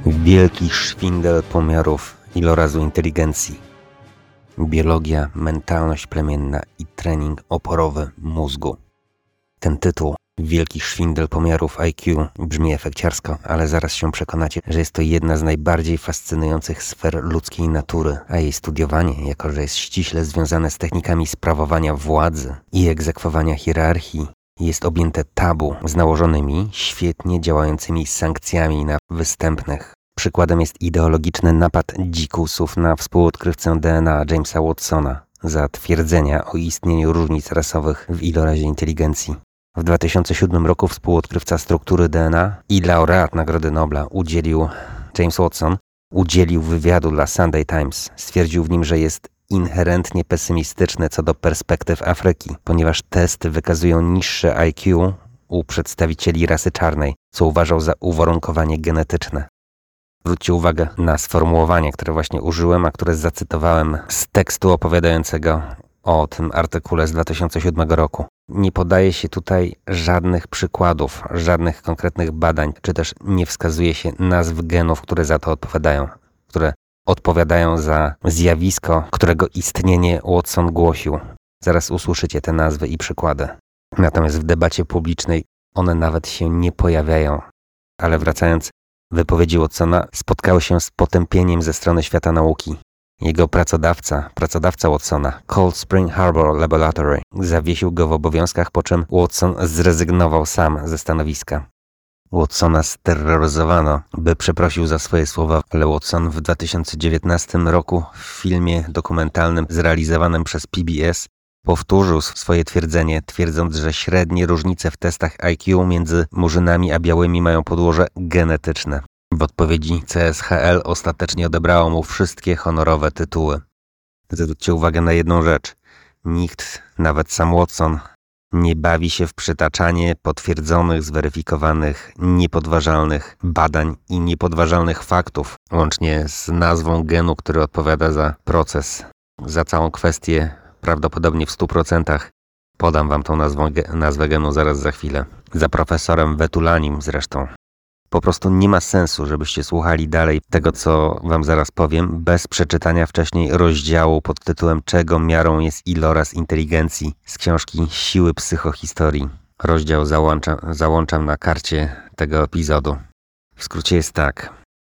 Wielki szwindel pomiarów ilorazu inteligencji. Biologia, mentalność plemienna i trening oporowy mózgu. Ten tytuł, Wielki szwindel pomiarów IQ, brzmi efekciarsko, ale zaraz się przekonacie, że jest to jedna z najbardziej fascynujących sfer ludzkiej natury, a jej studiowanie, jako że jest ściśle związane z technikami sprawowania władzy i egzekwowania hierarchii, jest objęte tabu z nałożonymi, świetnie działającymi sankcjami na występnych. Przykładem jest ideologiczny napad dzikusów na współodkrywcę DNA Jamesa Watsona za twierdzenia o istnieniu różnic rasowych w ilorazie inteligencji. W 2007 roku współodkrywca struktury DNA i laureat Nagrody Nobla James Watson udzielił wywiadu dla Sunday Times. Stwierdził w nim, że jest inherentnie pesymistyczny co do perspektyw Afryki, ponieważ testy wykazują niższe IQ u przedstawicieli rasy czarnej, co uważał za uwarunkowanie genetyczne. Zwróćcie uwagę na sformułowanie, które właśnie użyłem, a które zacytowałem z tekstu opowiadającego o tym artykule z 2007 roku. Nie podaje się tutaj żadnych przykładów, żadnych konkretnych badań, czy też nie wskazuje się nazw genów, które za to odpowiadają, które odpowiadają za zjawisko, którego istnienie Watson głosił. Zaraz usłyszycie te nazwy i przykłady. Natomiast w debacie publicznej one nawet się nie pojawiają. Ale wracając, wypowiedzi Watsona spotkały się z potępieniem ze strony świata nauki. Jego pracodawca Watsona, Cold Spring Harbor Laboratory, zawiesił go w obowiązkach, po czym Watson zrezygnował sam ze stanowiska. Watsona steroryzowano, by przeprosił za swoje słowa, ale Watson w 2019 roku w filmie dokumentalnym zrealizowanym przez PBS powtórzył swoje twierdzenie, twierdząc, że średnie różnice w testach IQ między murzynami a białymi mają podłoże genetyczne. W odpowiedzi CSHL ostatecznie odebrało mu wszystkie honorowe tytuły. Zwróćcie uwagę na jedną rzecz. Nikt, nawet sam Watson, nie bawi się w przytaczanie potwierdzonych, zweryfikowanych, niepodważalnych badań i niepodważalnych faktów, łącznie z nazwą genu, który odpowiada za proces, za całą kwestię, prawdopodobnie w 100%. Podam wam tą nazwę genu zaraz za chwilę. Za profesorem Vetulanim zresztą. Po prostu nie ma sensu, żebyście słuchali dalej tego, co wam zaraz powiem, bez przeczytania wcześniej rozdziału pod tytułem Czego miarą jest iloraz inteligencji z książki Siły psychohistorii. Rozdział załączam na karcie tego epizodu. W skrócie jest tak.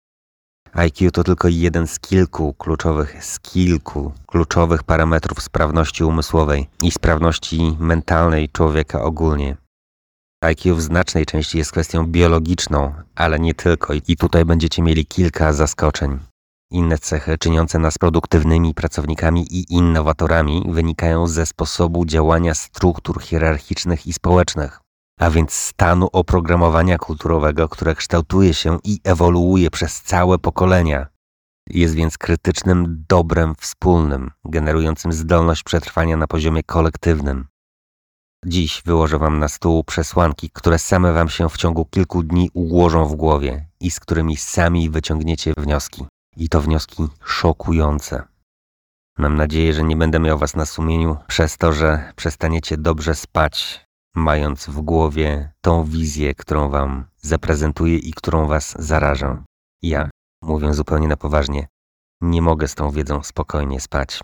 IQ to tylko jeden z kilku kluczowych parametrów sprawności umysłowej i sprawności mentalnej człowieka ogólnie. IQ w znacznej części jest kwestią biologiczną, ale nie tylko. I tutaj będziecie mieli kilka zaskoczeń. Inne cechy czyniące nas produktywnymi pracownikami i innowatorami wynikają ze sposobu działania struktur hierarchicznych i społecznych, a więc stanu oprogramowania kulturowego, które kształtuje się i ewoluuje przez całe pokolenia. Jest więc krytycznym dobrem wspólnym, generującym zdolność przetrwania na poziomie kolektywnym. Dziś wyłożę wam na stół przesłanki, które same wam się w ciągu kilku dni ułożą w głowie i z którymi sami wyciągniecie wnioski. I to wnioski szokujące. Mam nadzieję, że nie będę miał was na sumieniu przez to, że przestaniecie dobrze spać, mając w głowie tą wizję, którą wam zaprezentuję i którą was zarażę. Ja, mówiąc zupełnie na poważnie, nie mogę z tą wiedzą spokojnie spać.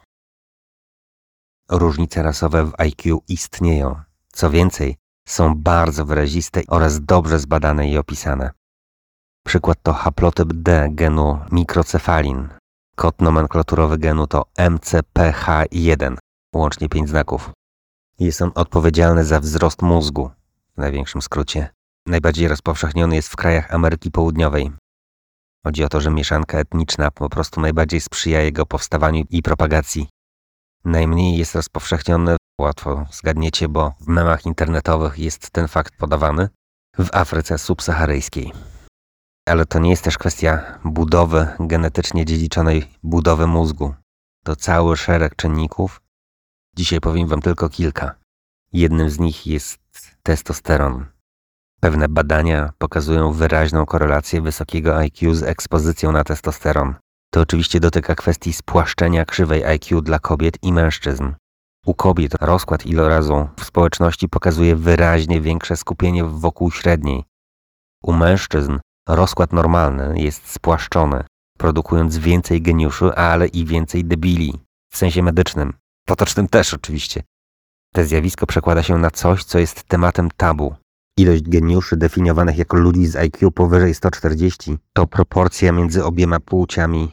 Różnice rasowe w IQ istnieją. Co więcej, są bardzo wyraziste oraz dobrze zbadane i opisane. Przykład to haplotyp D genu mikrocefalin. Kod nomenklaturowy genu to MCPH1, łącznie 5 znaków. Jest on odpowiedzialny za wzrost mózgu, w największym skrócie. Najbardziej rozpowszechniony jest w krajach Ameryki Południowej. Chodzi o to, że mieszanka etniczna po prostu najbardziej sprzyja jego powstawaniu i propagacji. Najmniej jest rozpowszechniony, łatwo zgadniecie, bo w memach internetowych jest ten fakt podawany, w Afryce subsaharyjskiej. Ale to nie jest też kwestia budowy genetycznie dziedziczonej budowy mózgu. To cały szereg czynników. Dzisiaj powiem wam tylko kilka. Jednym z nich jest testosteron. Pewne badania pokazują wyraźną korelację wysokiego IQ z ekspozycją na testosteron. To oczywiście dotyka kwestii spłaszczenia krzywej IQ dla kobiet i mężczyzn. U kobiet rozkład ilorazu w społeczności pokazuje wyraźnie większe skupienie wokół średniej. U mężczyzn Rozkład normalny jest spłaszczony, produkując więcej geniuszy, ale i więcej debili. W sensie medycznym. Potocznym też oczywiście. To zjawisko przekłada się na coś, co jest tematem tabu. Ilość geniuszy definiowanych jako ludzi z IQ powyżej 140 to proporcja między obiema płciami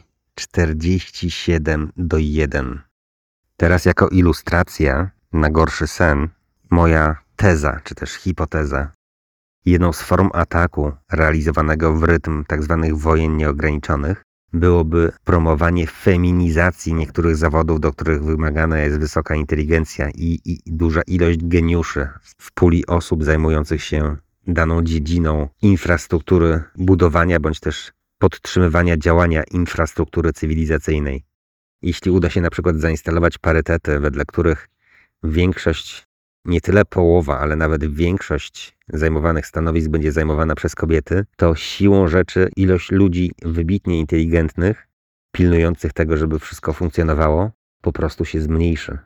47:1. Teraz jako ilustracja na gorszy sen, moja teza, czy też hipoteza. Jedną z form ataku realizowanego w rytm tzw. wojen nieograniczonych byłoby promowanie feminizacji niektórych zawodów, do których wymagana jest wysoka inteligencja i duża ilość geniuszy w puli osób zajmujących się daną dziedziną infrastruktury budowania bądź też podtrzymywania działania infrastruktury cywilizacyjnej. Jeśli uda się na przykład zainstalować parytety, wedle których większość, nie tyle połowa, ale nawet większość zajmowanych stanowisk będzie zajmowana przez kobiety, to siłą rzeczy ilość ludzi wybitnie inteligentnych, pilnujących tego, żeby wszystko funkcjonowało, po prostu się zmniejszy.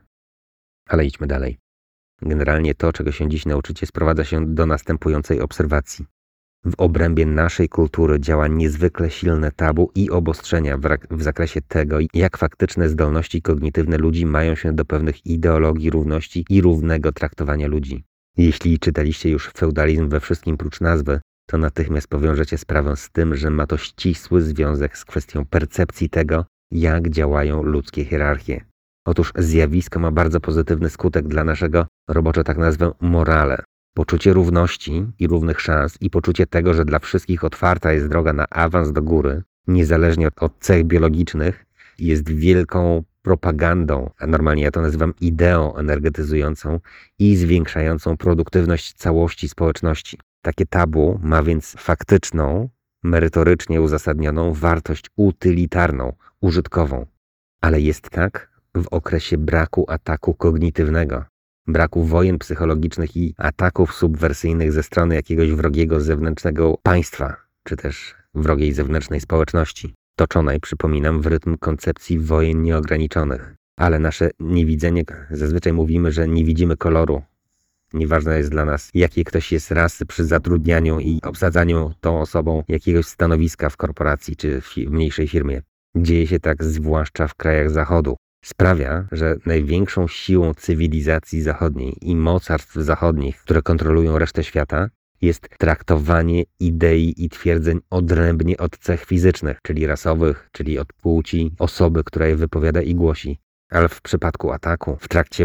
Ale idźmy dalej. Generalnie to, czego się dziś nauczycie, sprowadza się do następującej obserwacji. W obrębie naszej kultury działa niezwykle silne tabu i obostrzenia w zakresie tego, jak faktyczne zdolności kognitywne ludzi mają się do pewnych ideologii równości i równego traktowania ludzi. Jeśli czytaliście już Feudalizm we wszystkim prócz nazwy, to natychmiast powiążecie sprawę z tym, że ma to ścisły związek z kwestią percepcji tego, jak działają ludzkie hierarchie. Otóż zjawisko ma bardzo pozytywny skutek dla naszego, roboczo tak nazwę, morale. Poczucie równości i równych szans i poczucie tego, że dla wszystkich otwarta jest droga na awans do góry, niezależnie od cech biologicznych, jest wielką propagandą, a normalnie ja to nazywam ideą energetyzującą i zwiększającą produktywność całości społeczności. Takie tabu ma więc faktyczną, merytorycznie uzasadnioną wartość utylitarną, użytkową. Ale jest tak w okresie braku ataku kognitywnego, braku wojen psychologicznych i ataków subwersyjnych ze strony jakiegoś wrogiego zewnętrznego państwa, czy też wrogiej zewnętrznej społeczności, toczonej, przypominam, w rytm koncepcji wojen nieograniczonych. Ale nasze niewidzenie, zazwyczaj mówimy, że nie widzimy koloru. Nieważne jest dla nas, jakiej ktoś jest rasy przy zatrudnianiu i obsadzaniu tą osobą jakiegoś stanowiska w korporacji czy w mniejszej firmie. Dzieje się tak zwłaszcza w krajach Zachodu. Sprawia, że największą siłą cywilizacji zachodniej i mocarstw zachodnich, które kontrolują resztę świata, jest traktowanie idei i twierdzeń odrębnie od cech fizycznych, czyli rasowych, czyli od płci osoby, która je wypowiada i głosi. Ale w przypadku ataku, w trakcie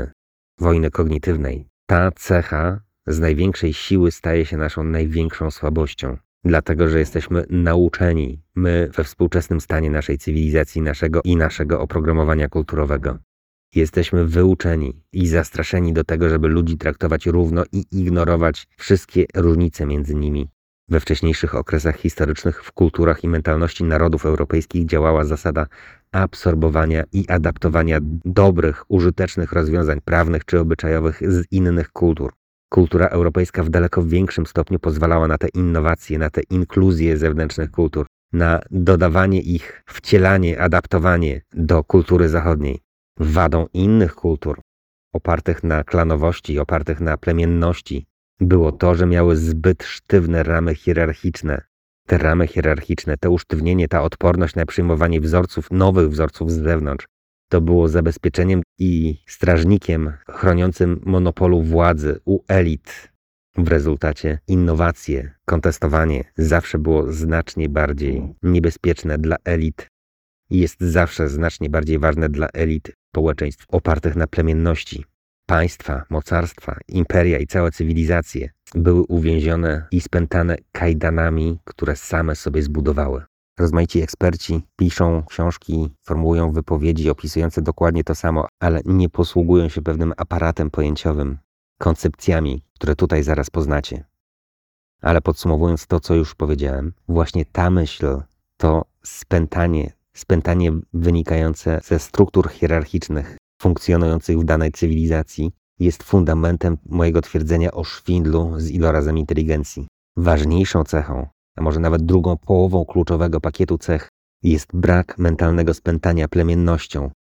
wojny kognitywnej, ta cecha z największej siły staje się naszą największą słabością. Dlatego, że jesteśmy nauczeni, my we współczesnym stanie naszej cywilizacji, naszego oprogramowania kulturowego. Jesteśmy wyuczeni i zastraszeni do tego, żeby ludzi traktować równo i ignorować wszystkie różnice między nimi. We wcześniejszych okresach historycznych w kulturach i mentalności narodów europejskich działała zasada absorbowania i adaptowania dobrych, użytecznych rozwiązań prawnych czy obyczajowych z innych kultur. Kultura europejska w daleko większym stopniu pozwalała na te innowacje, na te inkluzje zewnętrznych kultur, na dodawanie ich, wcielanie, adaptowanie do kultury zachodniej. Wadą innych kultur, opartych na klanowości, opartych na plemienności, było to, że miały zbyt sztywne ramy hierarchiczne. Te ramy hierarchiczne, to usztywnienie, ta odporność na przyjmowanie wzorców, nowych wzorców z zewnątrz, to było zabezpieczeniem i strażnikiem chroniącym monopolu władzy u elit. W rezultacie innowacje, kontestowanie zawsze było znacznie bardziej niebezpieczne dla elit i jest zawsze znacznie bardziej ważne dla elit społeczeństw opartych na plemienności. Państwa, mocarstwa, imperia i całe cywilizacje były uwięzione i spętane kajdanami, które same sobie zbudowały. Rozmaici eksperci piszą książki, formułują wypowiedzi opisujące dokładnie to samo, ale nie posługują się pewnym aparatem pojęciowym, koncepcjami, które tutaj zaraz poznacie. Ale podsumowując to, co już powiedziałem, właśnie ta myśl, to spętanie wynikające ze struktur hierarchicznych funkcjonujących w danej cywilizacji jest fundamentem mojego twierdzenia o szwindlu z ilorazem inteligencji. Ważniejszą cechą, a może nawet drugą połową kluczowego pakietu cech jest brak mentalnego spętania plemiennością,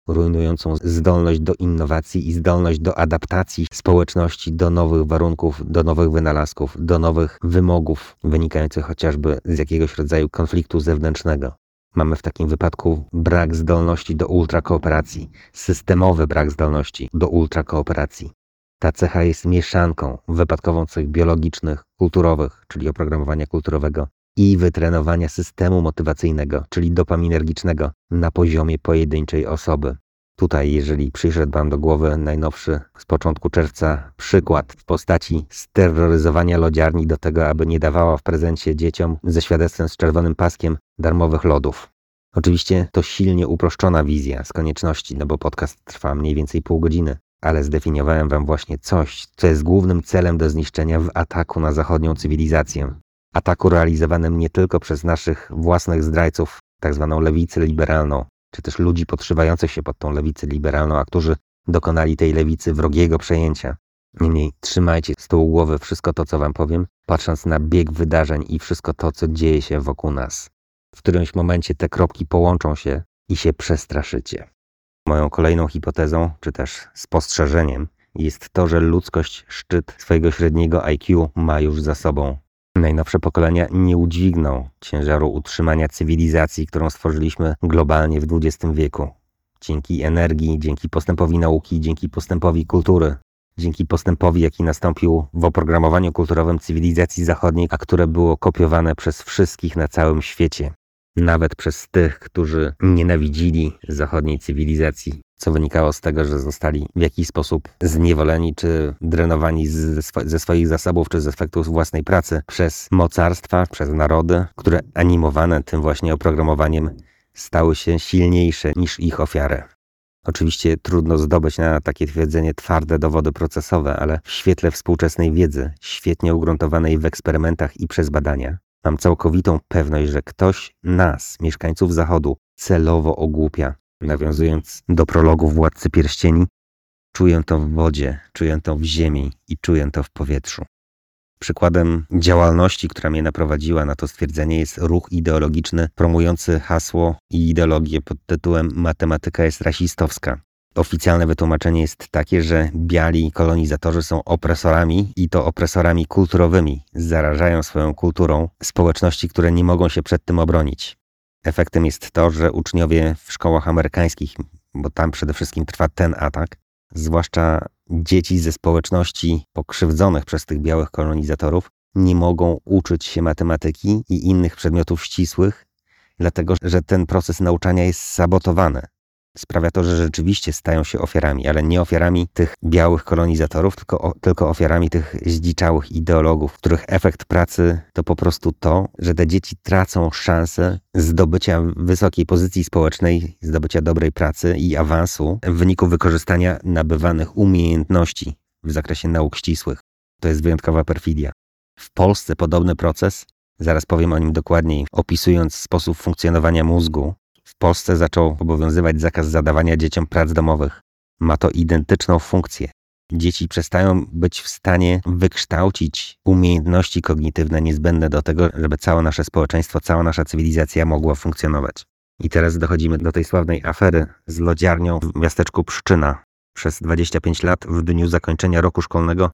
rujnującą zdolność do innowacji i zdolność do adaptacji społeczności do nowych warunków, do nowych wynalazków, do nowych wymogów wynikających chociażby z jakiegoś rodzaju konfliktu zewnętrznego. Mamy w takim wypadku brak zdolności do ultrakooperacji, systemowy brak zdolności do ultrakooperacji. Ta cecha jest mieszanką wypadkową cech biologicznych, kulturowych, czyli oprogramowania kulturowego, i wytrenowania systemu motywacyjnego, czyli dopaminergicznego na poziomie pojedynczej osoby. Tutaj, jeżeli przyszedł Wam do głowy najnowszy z początku czerwca przykład w postaci steroryzowania lodziarni do tego, aby nie dawała w prezencie dzieciom ze świadectwem z czerwonym paskiem darmowych lodów. Oczywiście to silnie uproszczona wizja z konieczności, no bo podcast trwa mniej więcej pół godziny, ale zdefiniowałem Wam właśnie coś, co jest głównym celem do zniszczenia w ataku na zachodnią cywilizację. Ataku realizowanym nie tylko przez naszych własnych zdrajców, tak zwaną lewicę liberalną, czy też ludzi podszywających się pod tą lewicę liberalną, a którzy dokonali tej lewicy wrogiego przejęcia. Niemniej trzymajcie z tyłu głowy wszystko to, co Wam powiem, patrząc na bieg wydarzeń i wszystko to, co dzieje się wokół nas. W którymś momencie te kropki połączą się i się przestraszycie. Moją kolejną hipotezą, czy też spostrzeżeniem jest to, że ludzkość szczyt swojego średniego IQ ma już za sobą. Najnowsze pokolenia nie udźwigną ciężaru utrzymania cywilizacji, którą stworzyliśmy globalnie w XX wieku. Dzięki energii, dzięki postępowi nauki, dzięki postępowi kultury, dzięki postępowi, jaki nastąpił w oprogramowaniu kulturowym cywilizacji zachodniej, a które było kopiowane przez wszystkich na całym świecie. Nawet przez tych, którzy nienawidzili zachodniej cywilizacji, co wynikało z tego, że zostali w jakiś sposób zniewoleni czy drenowani ze swoich zasobów czy z efektów własnej pracy przez mocarstwa, przez narody, które animowane tym właśnie oprogramowaniem stały się silniejsze niż ich ofiary. Oczywiście trudno zdobyć na takie twierdzenie twarde dowody procesowe, ale w świetle współczesnej wiedzy, świetnie ugruntowanej w eksperymentach i przez badania, mam całkowitą pewność, że ktoś nas, mieszkańców Zachodu, celowo ogłupia. Nawiązując do prologu Władcy Pierścieni, czuję to w wodzie, czuję to w ziemi i czuję to w powietrzu. Przykładem działalności, która mnie naprowadziła na to stwierdzenie, jest ruch ideologiczny promujący hasło i ideologię pod tytułem „Matematyka jest rasistowska”. Oficjalne wytłumaczenie jest takie, że biali kolonizatorzy są opresorami i to opresorami kulturowymi. Zarażają swoją kulturą społeczności, które nie mogą się przed tym obronić. Efektem jest to, że uczniowie w szkołach amerykańskich, bo tam przede wszystkim trwa ten atak, zwłaszcza dzieci ze społeczności pokrzywdzonych przez tych białych kolonizatorów, nie mogą uczyć się matematyki i innych przedmiotów ścisłych, dlatego że ten proces nauczania jest sabotowany. Sprawia to, że rzeczywiście stają się ofiarami, ale nie ofiarami tych białych kolonizatorów, tylko ofiarami tych zdziczałych ideologów, których efekt pracy to po prostu to, że te dzieci tracą szansę zdobycia wysokiej pozycji społecznej, zdobycia dobrej pracy i awansu w wyniku wykorzystania nabywanych umiejętności w zakresie nauk ścisłych. To jest wyjątkowa perfidia. W Polsce podobny proces, zaraz powiem o nim dokładniej, opisując sposób funkcjonowania mózgu, w Polsce zaczął obowiązywać zakaz zadawania dzieciom prac domowych. Ma to identyczną funkcję. Dzieci przestają być w stanie wykształcić umiejętności kognitywne niezbędne do tego, żeby całe nasze społeczeństwo, cała nasza cywilizacja mogła funkcjonować. I teraz dochodzimy do tej sławnej afery z lodziarnią w miasteczku Pszczyna. Przez 25 lat w dniu zakończenia roku szkolnego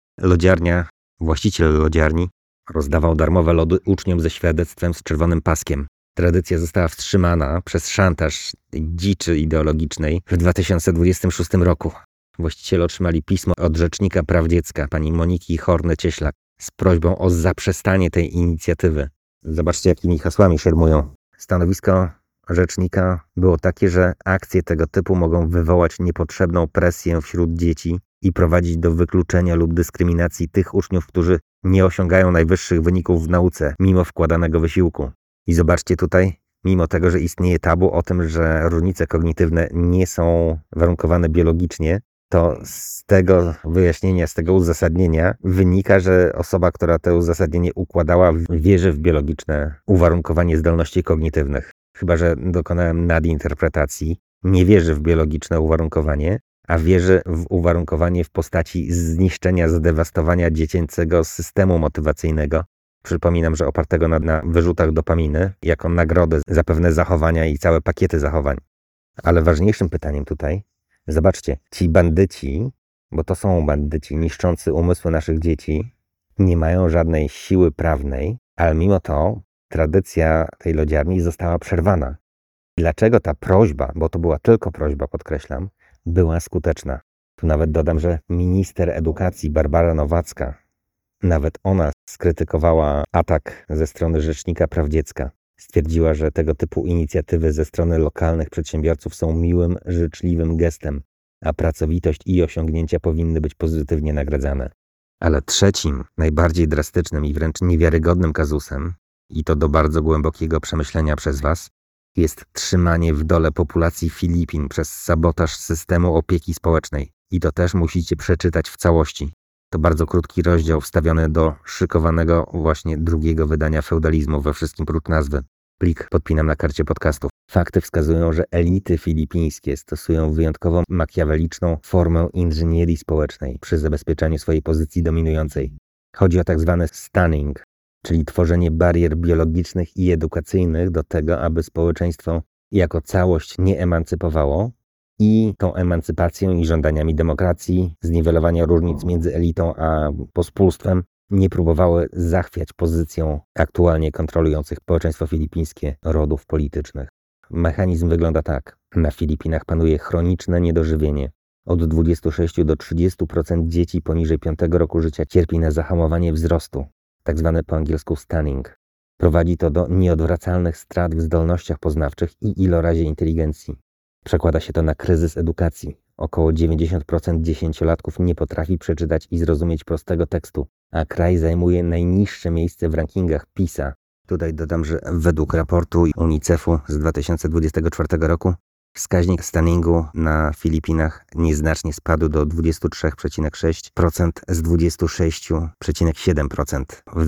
właściciel lodziarni rozdawał darmowe lody uczniom ze świadectwem z czerwonym paskiem. Tradycja została wstrzymana przez szantaż dziczy ideologicznej w 2026 roku. Właściciele otrzymali pismo od rzecznika praw dziecka, pani Moniki Horny-Cieślak, z prośbą o zaprzestanie tej inicjatywy. Zobaczcie, jakimi hasłami siermują. Stanowisko rzecznika było takie, że akcje tego typu mogą wywołać niepotrzebną presję wśród dzieci i prowadzić do wykluczenia lub dyskryminacji tych uczniów, którzy nie osiągają najwyższych wyników w nauce, mimo wkładanego wysiłku. I zobaczcie tutaj, mimo tego, że istnieje tabu o tym, że różnice kognitywne nie są warunkowane biologicznie, to z tego wyjaśnienia, z tego uzasadnienia wynika, że osoba, która to uzasadnienie układała, wierzy w biologiczne uwarunkowanie zdolności kognitywnych. Chyba że dokonałem nadinterpretacji. Nie wierzy w biologiczne uwarunkowanie, a wierzy w uwarunkowanie w postaci zniszczenia, zdewastowania dziecięcego systemu motywacyjnego. Przypominam, że opartego na wyrzutach dopaminy, jako nagrody za pewne zachowania i całe pakiety zachowań. Ale ważniejszym pytaniem tutaj, zobaczcie, ci bandyci, bo to są bandyci niszczący umysły naszych dzieci, nie mają żadnej siły prawnej, ale mimo to tradycja tej lodziarni została przerwana. Dlaczego ta prośba, bo to była tylko prośba, podkreślam, była skuteczna? Tu nawet dodam, że minister edukacji Barbara Nowacka, nawet ona skrytykowała atak ze strony Rzecznika Praw Dziecka. Stwierdziła, że tego typu inicjatywy ze strony lokalnych przedsiębiorców są miłym, życzliwym gestem, a pracowitość i osiągnięcia powinny być pozytywnie nagradzane. Ale trzecim, najbardziej drastycznym i wręcz niewiarygodnym kazusem, i to do bardzo głębokiego przemyślenia przez Was, jest trzymanie w dole populacji Filipin przez sabotaż systemu opieki społecznej. I to też musicie przeczytać w całości. To bardzo krótki rozdział wstawiony do szykowanego właśnie drugiego wydania feudalizmu we wszystkim prócz nazwy. Plik podpinam na karcie podcastów. Fakty wskazują, że elity filipińskie stosują wyjątkowo makiaweliczną formę inżynierii społecznej przy zabezpieczaniu swojej pozycji dominującej. Chodzi o tak zwany stunning, czyli tworzenie barier biologicznych i edukacyjnych do tego, aby społeczeństwo jako całość nie emancypowało i tą emancypacją i żądaniami demokracji, zniwelowania różnic między elitą a pospólstwem nie próbowały zachwiać pozycją aktualnie kontrolujących społeczeństwo filipińskie rodów politycznych. Mechanizm wygląda tak. Na Filipinach panuje chroniczne niedożywienie. Od 26 do 30% dzieci poniżej 5 roku życia cierpi na zahamowanie wzrostu, tak zwany po angielsku stunning. Prowadzi to do nieodwracalnych strat w zdolnościach poznawczych i ilorazie inteligencji. Przekłada się to na kryzys edukacji. Około 90% dziesięciolatków nie potrafi przeczytać i zrozumieć prostego tekstu, a kraj zajmuje najniższe miejsce w rankingach PISA. Tutaj dodam, że według raportu UNICEF-u z 2024 roku wskaźnik stunningu na Filipinach nieznacznie spadł do 23,6% z 26,7% w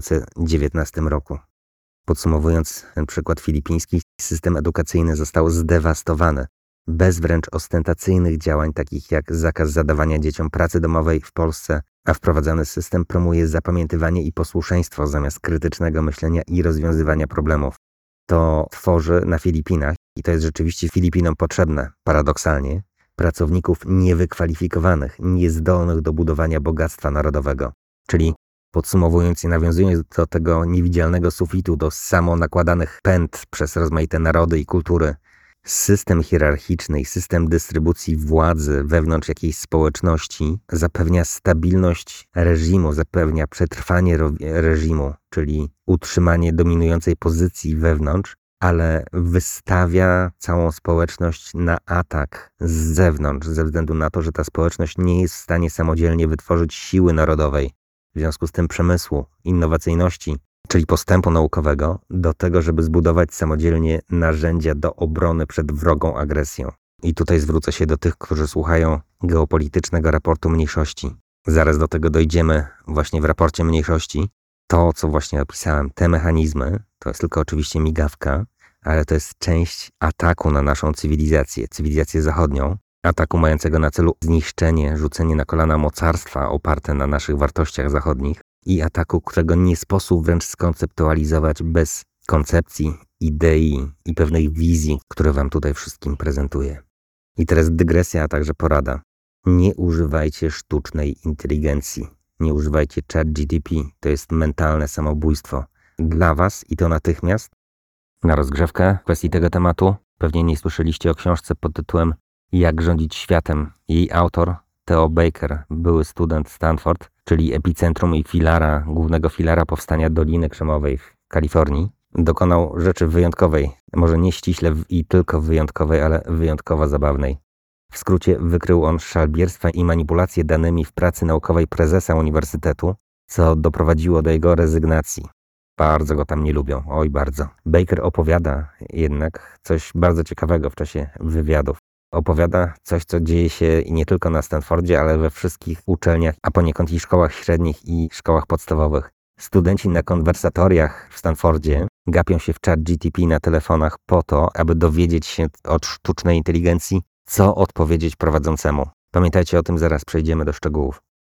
2019 roku. Podsumowując ten przykład filipiński, system edukacyjny został zdewastowany. Bez wręcz ostentacyjnych działań, takich jak zakaz zadawania dzieciom pracy domowej w Polsce, a wprowadzany system promuje zapamiętywanie i posłuszeństwo zamiast krytycznego myślenia i rozwiązywania problemów. To tworzy na Filipinach, i to jest rzeczywiście Filipinom potrzebne, paradoksalnie, pracowników niewykwalifikowanych, niezdolnych do budowania bogactwa narodowego. Czyli podsumowując i nawiązując do tego niewidzialnego sufitu, do samonakładanych pęd przez rozmaite narody i kultury, system hierarchiczny i system dystrybucji władzy wewnątrz jakiejś społeczności zapewnia stabilność reżimu, zapewnia przetrwanie reżimu, czyli utrzymanie dominującej pozycji wewnątrz, ale wystawia całą społeczność na atak z zewnątrz, ze względu na to, że ta społeczność nie jest w stanie samodzielnie wytworzyć siły narodowej. W związku z tym przemysłu, innowacyjności, czyli postępu naukowego, do tego, żeby zbudować samodzielnie narzędzia do obrony przed wrogą agresją. I tutaj zwrócę się do tych, którzy słuchają geopolitycznego raportu mniejszości. Zaraz do tego dojdziemy właśnie w raporcie mniejszości. To, co właśnie opisałem, te mechanizmy, to jest tylko oczywiście migawka, ale to jest część ataku na naszą cywilizację zachodnią, ataku mającego na celu zniszczenie, rzucenie na kolana mocarstwa oparte na naszych wartościach zachodnich i ataku, którego nie sposób wręcz skonceptualizować bez koncepcji, idei i pewnej wizji, które wam tutaj wszystkim prezentuję. I teraz dygresja, a także porada. Nie używajcie sztucznej inteligencji. Nie używajcie ChatGPT, to jest mentalne samobójstwo. Dla was i to natychmiast. Na rozgrzewkę kwestii tego tematu pewnie nie słyszeliście o książce pod tytułem Jak rządzić światem. Jej autor Theo Baker, były student Stanford, czyli epicentrum i głównego filara powstania Doliny Krzemowej w Kalifornii, dokonał rzeczy wyjątkowej, może nie ściśle i tylko wyjątkowej, ale wyjątkowo zabawnej. W skrócie wykrył on szalbierstwa i manipulacje danymi w pracy naukowej prezesa uniwersytetu, co doprowadziło do jego rezygnacji. Bardzo go tam nie lubią, oj bardzo. Baker opowiada jednak coś bardzo ciekawego w czasie wywiadów. Opowiada coś, co dzieje się i nie tylko na Stanfordzie, ale we wszystkich uczelniach, a poniekąd i szkołach średnich i szkołach podstawowych. Studenci na konwersatoriach w Stanfordzie gapią się w ChatGPT na telefonach po to, aby dowiedzieć się od sztucznej inteligencji, co odpowiedzieć prowadzącemu. Pamiętajcie o tym, zaraz przejdziemy do szczegółów.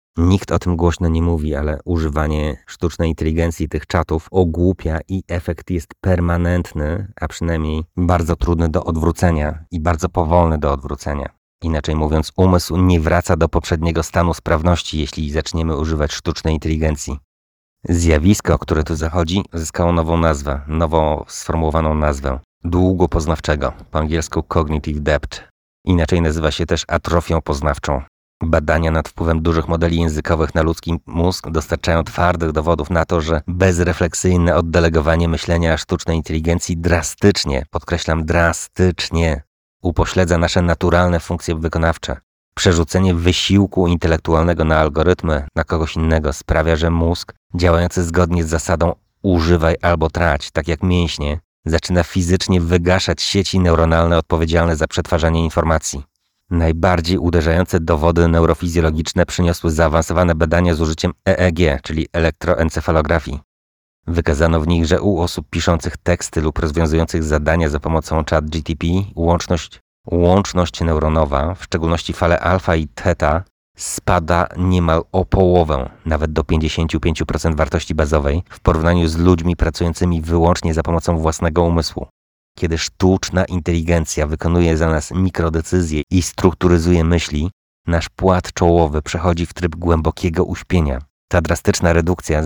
Nikt o tym głośno nie mówi, ale używanie sztucznej inteligencji tych czatów ogłupia i efekt jest permanentny, a przynajmniej bardzo trudny do odwrócenia i bardzo powolny do odwrócenia. Inaczej mówiąc, umysł nie wraca do poprzedniego stanu sprawności, jeśli zaczniemy używać sztucznej inteligencji. Zjawisko, które tu zachodzi, zyskało nową nazwę, nowo sformułowaną nazwę długu poznawczego, po angielsku cognitive depth. Inaczej nazywa się też atrofią poznawczą. Badania nad wpływem dużych modeli językowych na ludzki mózg dostarczają twardych dowodów na to, że bezrefleksyjne oddelegowanie myślenia sztucznej inteligencji drastycznie, podkreślam drastycznie, upośledza nasze naturalne funkcje wykonawcze. Przerzucenie wysiłku intelektualnego na algorytmy, na kogoś innego sprawia, że mózg, działający zgodnie z zasadą używaj albo trać, tak jak mięśnie, zaczyna fizycznie wygaszać sieci neuronalne odpowiedzialne za przetwarzanie informacji. Najbardziej uderzające dowody neurofizjologiczne przyniosły zaawansowane badania z użyciem EEG, czyli elektroencefalografii. Wykazano w nich, że u osób piszących teksty lub rozwiązujących zadania za pomocą ChatGPT łączność neuronowa, w szczególności fale alfa i theta, spada niemal o połowę, nawet do 55% wartości bazowej w porównaniu z ludźmi pracującymi wyłącznie za pomocą własnego umysłu. Kiedy sztuczna inteligencja wykonuje za nas mikrodecyzje i strukturyzuje myśli, nasz płat czołowy przechodzi w tryb głębokiego uśpienia. Ta drastyczna redukcja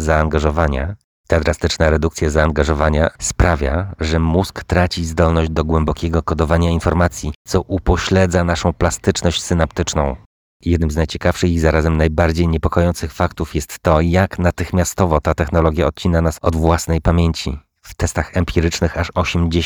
zaangażowania sprawia, że mózg traci zdolność do głębokiego kodowania informacji, co upośledza naszą plastyczność synaptyczną. Jednym z najciekawszych i zarazem najbardziej niepokojących faktów jest to, jak natychmiastowo ta technologia odcina nas od własnej pamięci. W testach empirycznych aż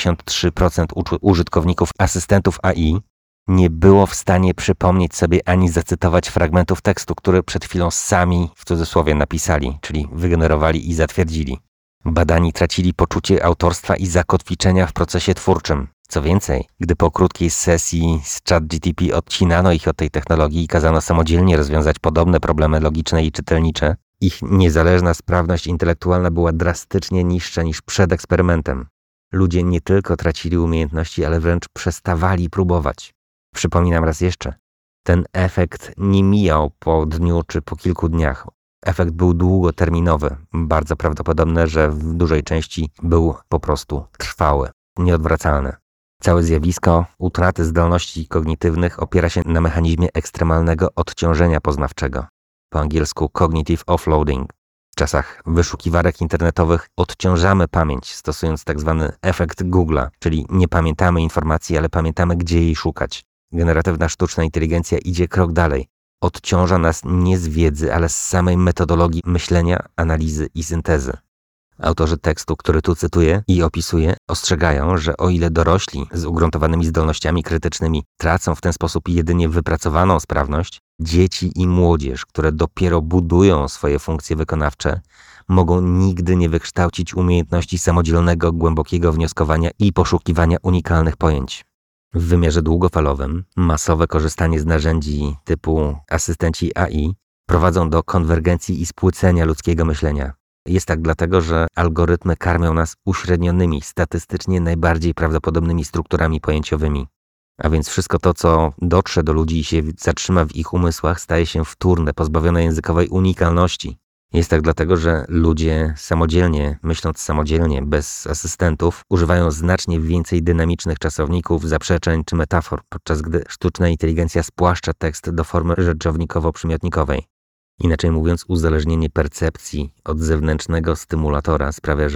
83% użytkowników asystentów AI nie było w stanie przypomnieć sobie ani zacytować fragmentów tekstu, które przed chwilą sami w cudzysłowie napisali, czyli wygenerowali i zatwierdzili. Badani tracili poczucie autorstwa i zakotwiczenia w procesie twórczym. Co więcej, gdy po krótkiej sesji z ChatGPT odcinano ich od tej technologii i kazano samodzielnie rozwiązać podobne problemy logiczne i czytelnicze, ich niezależna sprawność intelektualna była drastycznie niższa niż przed eksperymentem. Ludzie nie tylko tracili umiejętności, ale wręcz przestawali próbować. Przypominam raz jeszcze, ten efekt nie mijał po dniu czy po kilku dniach. Efekt był długoterminowy. Bardzo prawdopodobne, że w dużej części był po prostu trwały, nieodwracalny. Całe zjawisko utraty zdolności kognitywnych opiera się na mechanizmie ekstremalnego odciążenia poznawczego. Po angielsku cognitive offloading. W czasach wyszukiwarek internetowych odciążamy pamięć, stosując tzw. efekt Google'a, czyli nie pamiętamy informacji, ale pamiętamy, gdzie jej szukać. Generatywna sztuczna inteligencja idzie krok dalej. Odciąża nas nie z wiedzy, ale z samej metodologii myślenia, analizy i syntezy. Autorzy tekstu, który tu cytuję i opisuję, ostrzegają, że o ile dorośli z ugruntowanymi zdolnościami krytycznymi tracą w ten sposób jedynie wypracowaną sprawność, dzieci i młodzież, które dopiero budują swoje funkcje wykonawcze, mogą nigdy nie wykształcić umiejętności samodzielnego, głębokiego wnioskowania i poszukiwania unikalnych pojęć. W wymiarze długofalowym masowe korzystanie z narzędzi typu asystenci AI prowadzą do konwergencji i spłycenia ludzkiego myślenia. Jest tak dlatego, że algorytmy karmią nas uśrednionymi, statystycznie najbardziej prawdopodobnymi strukturami pojęciowymi. A więc wszystko to, co dotrze do ludzi i się zatrzyma w ich umysłach, staje się wtórne, pozbawione językowej unikalności. Jest tak dlatego, że ludzie samodzielnie, myśląc samodzielnie, bez asystentów, używają znacznie więcej dynamicznych czasowników, zaprzeczeń czy metafor, podczas gdy sztuczna inteligencja spłaszcza tekst do formy rzeczownikowo-przymiotnikowej. Inaczej mówiąc, uzależnienie percepcji od zewnętrznego stymulatora sprawia,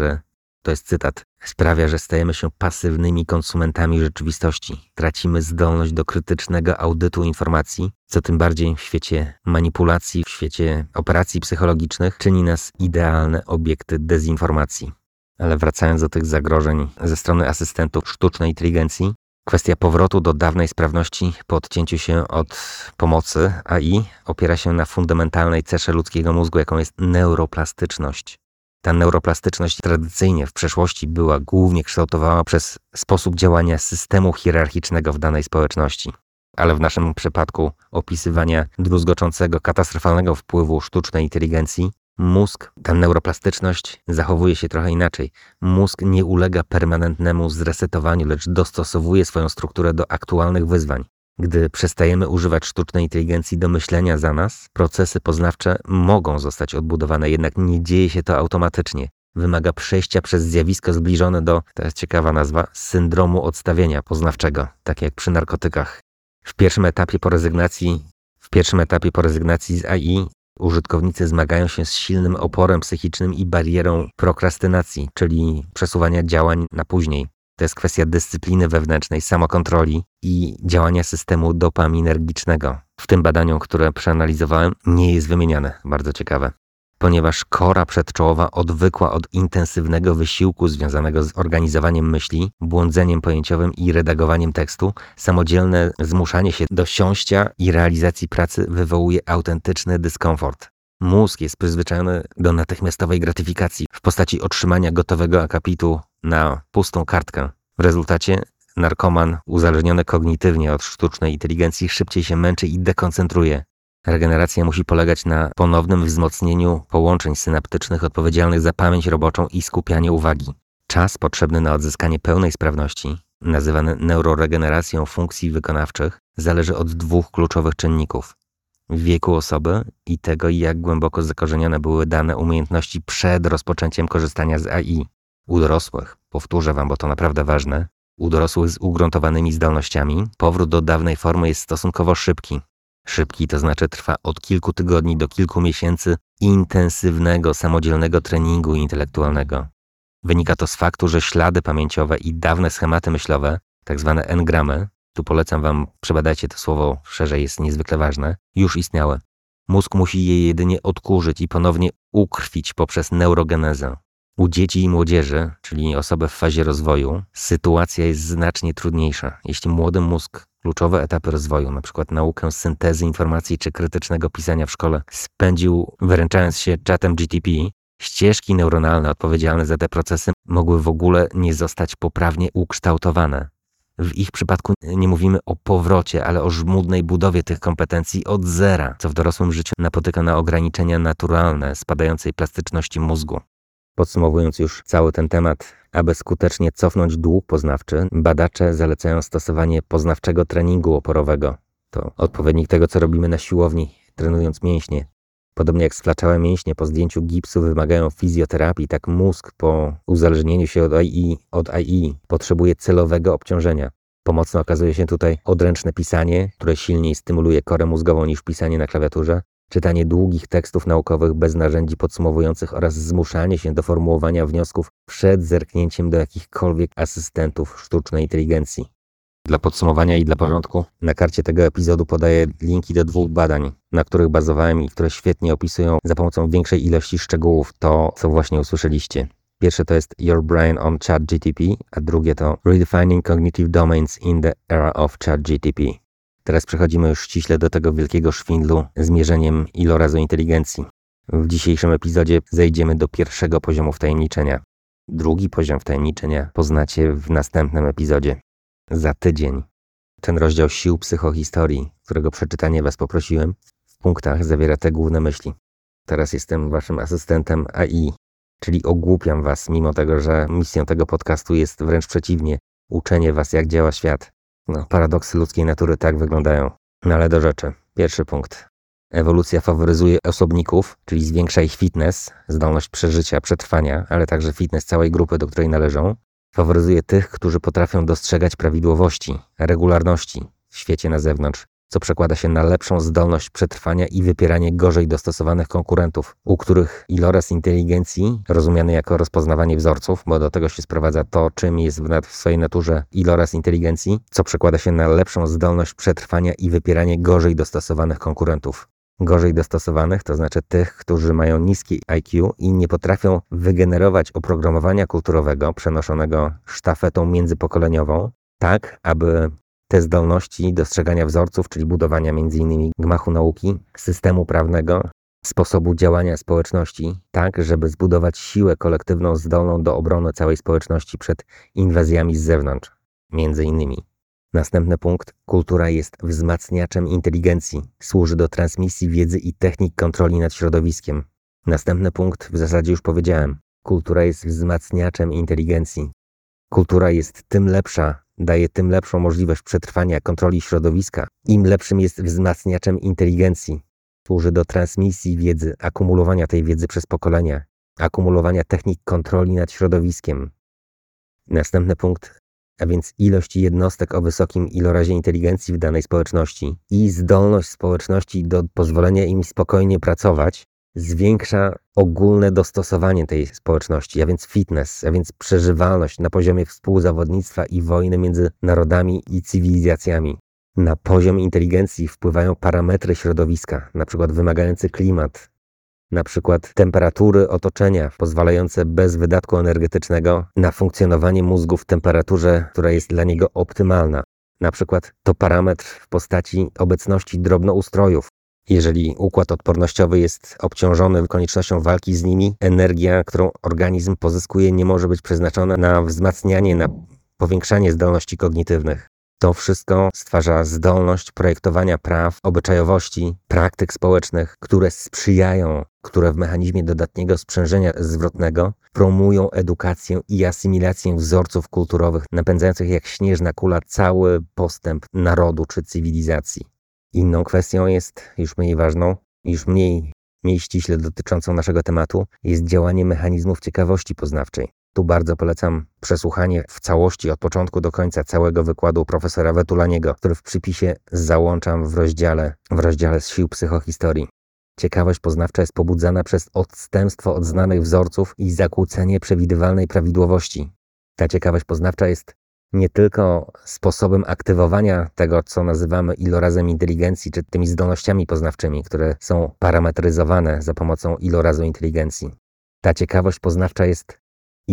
że stajemy się pasywnymi konsumentami rzeczywistości. Tracimy zdolność do krytycznego audytu informacji, co tym bardziej w świecie manipulacji, w świecie operacji psychologicznych czyni nas idealne obiekty dezinformacji. Ale wracając do tych zagrożeń ze strony asystentów sztucznej inteligencji, kwestia powrotu do dawnej sprawności po odcięciu się od pomocy AI opiera się na fundamentalnej cesze ludzkiego mózgu, jaką jest neuroplastyczność. Ta neuroplastyczność tradycyjnie w przeszłości była głównie kształtowana przez sposób działania systemu hierarchicznego w danej społeczności. Ale w naszym przypadku opisywania druzgoczącego, katastrofalnego wpływu sztucznej inteligencji, mózg, ta neuroplastyczność zachowuje się trochę inaczej. Mózg nie ulega permanentnemu zresetowaniu, lecz dostosowuje swoją strukturę do aktualnych wyzwań. Gdy przestajemy używać sztucznej inteligencji do myślenia za nas, procesy poznawcze mogą zostać odbudowane, jednak nie dzieje się to automatycznie. Wymaga przejścia przez zjawisko zbliżone do, to jest ciekawa nazwa, syndromu odstawienia poznawczego, tak jak przy narkotykach. W pierwszym etapie po rezygnacji z AI użytkownicy zmagają się z silnym oporem psychicznym i barierą prokrastynacji, czyli przesuwania działań na później. To jest kwestia dyscypliny wewnętrznej, samokontroli i działania systemu dopaminergicznego. W tym badaniu, które przeanalizowałem, nie jest wymieniane. Bardzo ciekawe. Ponieważ kora przedczołowa odwykła od intensywnego wysiłku związanego z organizowaniem myśli, błądzeniem pojęciowym i redagowaniem tekstu, samodzielne zmuszanie się do siąścia i realizacji pracy wywołuje autentyczny dyskomfort. Mózg jest przyzwyczajony do natychmiastowej gratyfikacji w postaci otrzymania gotowego akapitu na pustą kartkę. W rezultacie narkoman uzależniony kognitywnie od sztucznej inteligencji szybciej się męczy i dekoncentruje. Regeneracja musi polegać na ponownym wzmocnieniu połączeń synaptycznych odpowiedzialnych za pamięć roboczą i skupianie uwagi. Czas potrzebny na odzyskanie pełnej sprawności, nazywany neuroregeneracją funkcji wykonawczych, zależy od dwóch kluczowych czynników: wieku osoby i tego, jak głęboko zakorzenione były dane umiejętności przed rozpoczęciem korzystania z AI. U dorosłych, powtórzę Wam, bo to naprawdę ważne, u dorosłych z ugruntowanymi zdolnościami powrót do dawnej formy jest stosunkowo szybki. Szybki to znaczy trwa od kilku tygodni do kilku miesięcy intensywnego, samodzielnego treningu intelektualnego. Wynika to z faktu, że ślady pamięciowe i dawne schematy myślowe, tak zwane engramy, tu polecam Wam, przebadajcie to słowo szerzej, jest niezwykle ważne, już istniały. Mózg musi je jedynie odkurzyć i ponownie ukrwić poprzez neurogenezę. U dzieci i młodzieży, czyli osoby w fazie rozwoju, sytuacja jest znacznie trudniejsza. Jeśli młody mózg kluczowe etapy rozwoju, np. naukę syntezy informacji czy krytycznego pisania w szkole, spędził wyręczając się czatem GTP, ścieżki neuronalne odpowiedzialne za te procesy mogły w ogóle nie zostać poprawnie ukształtowane. W ich przypadku nie mówimy o powrocie, ale o żmudnej budowie tych kompetencji od zera, co w dorosłym życiu napotyka na ograniczenia naturalne spadającej plastyczności mózgu. Podsumowując już cały ten temat, aby skutecznie cofnąć dług poznawczy, badacze zalecają stosowanie poznawczego treningu oporowego. To odpowiednik tego, co robimy na siłowni, trenując mięśnie. Podobnie jak sflaczałe mięśnie po zdjęciu gipsu wymagają fizjoterapii, tak mózg po uzależnieniu się od AI potrzebuje celowego obciążenia. Pomocne okazuje się tutaj odręczne pisanie, które silniej stymuluje korę mózgową niż pisanie na klawiaturze, czytanie długich tekstów naukowych bez narzędzi podsumowujących oraz zmuszanie się do formułowania wniosków przed zerknięciem do jakichkolwiek asystentów sztucznej inteligencji. Dla podsumowania i dla porządku, na karcie tego epizodu podaję linki do 2 badań, na których bazowałem i które świetnie opisują za pomocą większej ilości szczegółów to, co właśnie usłyszeliście. Pierwsze to jest Your Brain on ChatGPT, a drugie to Redefining Cognitive Domains in the Era of ChatGPT. Teraz przechodzimy już ściśle do tego wielkiego szwindlu z mierzeniem ilorazu inteligencji. W dzisiejszym epizodzie zejdziemy do pierwszego poziomu wtajemniczenia. Drugi poziom wtajemniczenia poznacie w następnym epizodzie. Za tydzień. Ten rozdział sił psychohistorii, którego przeczytanie Was poprosiłem, w punktach zawiera te główne myśli. Teraz jestem Waszym asystentem AI, czyli ogłupiam Was, mimo tego, że misją tego podcastu jest wręcz przeciwnie, uczenie Was, jak działa świat. Paradoksy ludzkiej natury tak wyglądają. No ale do rzeczy. Pierwszy punkt. Ewolucja faworyzuje osobników, czyli zwiększa ich fitness, zdolność przeżycia, przetrwania, ale także fitness całej grupy, do której należą. Faworyzuje tych, którzy potrafią dostrzegać prawidłowości, regularności w świecie na zewnątrz, co przekłada się na lepszą zdolność przetrwania i wypieranie gorzej dostosowanych konkurentów, u których iloraz inteligencji, rozumiany jako rozpoznawanie wzorców, bo do tego się sprowadza to, czym jest w swojej naturze iloraz inteligencji, co przekłada się na lepszą zdolność przetrwania i wypieranie gorzej dostosowanych konkurentów. Gorzej dostosowanych to znaczy tych, którzy mają niski IQ i nie potrafią wygenerować oprogramowania kulturowego przenoszonego sztafetą międzypokoleniową, tak aby te zdolności dostrzegania wzorców, czyli budowania m.in. gmachu nauki, systemu prawnego, sposobu działania społeczności, tak żeby zbudować siłę kolektywną zdolną do obrony całej społeczności przed inwazjami z zewnątrz, m.in. Następny punkt. Kultura jest wzmacniaczem inteligencji. Służy do transmisji wiedzy i technik kontroli nad środowiskiem. Następny punkt, w zasadzie już powiedziałem. Kultura jest wzmacniaczem inteligencji. Kultura jest tym lepsza daje, tym lepszą możliwość przetrwania, kontroli środowiska, im lepszym jest wzmacniaczem inteligencji. Służy do transmisji wiedzy, akumulowania tej wiedzy przez pokolenia, akumulowania technik kontroli nad środowiskiem. Następny punkt, a więc ilość jednostek o wysokim ilorazie inteligencji w danej społeczności i zdolność społeczności do pozwolenia im spokojnie pracować, zwiększa ogólne dostosowanie tej społeczności, a więc fitness, a więc przeżywalność na poziomie współzawodnictwa i wojny między narodami i cywilizacjami. Na poziom inteligencji wpływają parametry środowiska, np. wymagający klimat, np. temperatury otoczenia pozwalające bez wydatku energetycznego na funkcjonowanie mózgu w temperaturze, która jest dla niego optymalna. Np. to parametr w postaci obecności drobnoustrojów. Jeżeli układ odpornościowy jest obciążony koniecznością walki z nimi, energia, którą organizm pozyskuje, nie może być przeznaczona na wzmacnianie, na powiększanie zdolności kognitywnych. To wszystko stwarza zdolność projektowania praw, obyczajowości, praktyk społecznych, które sprzyjają, które w mechanizmie dodatniego sprzężenia zwrotnego promują edukację i asymilację wzorców kulturowych, napędzających jak śnieżna kula cały postęp narodu czy cywilizacji. Inną kwestią jest, już mniej ważną, już mniej ściśle dotyczącą naszego tematu, jest działanie mechanizmów ciekawości poznawczej. Tu bardzo polecam przesłuchanie w całości od początku do końca całego wykładu profesora Vetulaniego, który w przypisie załączam w rozdziale z sił psychohistorii. Ciekawość poznawcza jest pobudzana przez odstępstwo od znanych wzorców i zakłócenie przewidywalnej prawidłowości. Ta ciekawość poznawcza jest nie tylko sposobem aktywowania tego, co nazywamy ilorazem inteligencji, czy tymi zdolnościami poznawczymi, które są parametryzowane za pomocą ilorazu inteligencji. Ta ciekawość poznawcza jest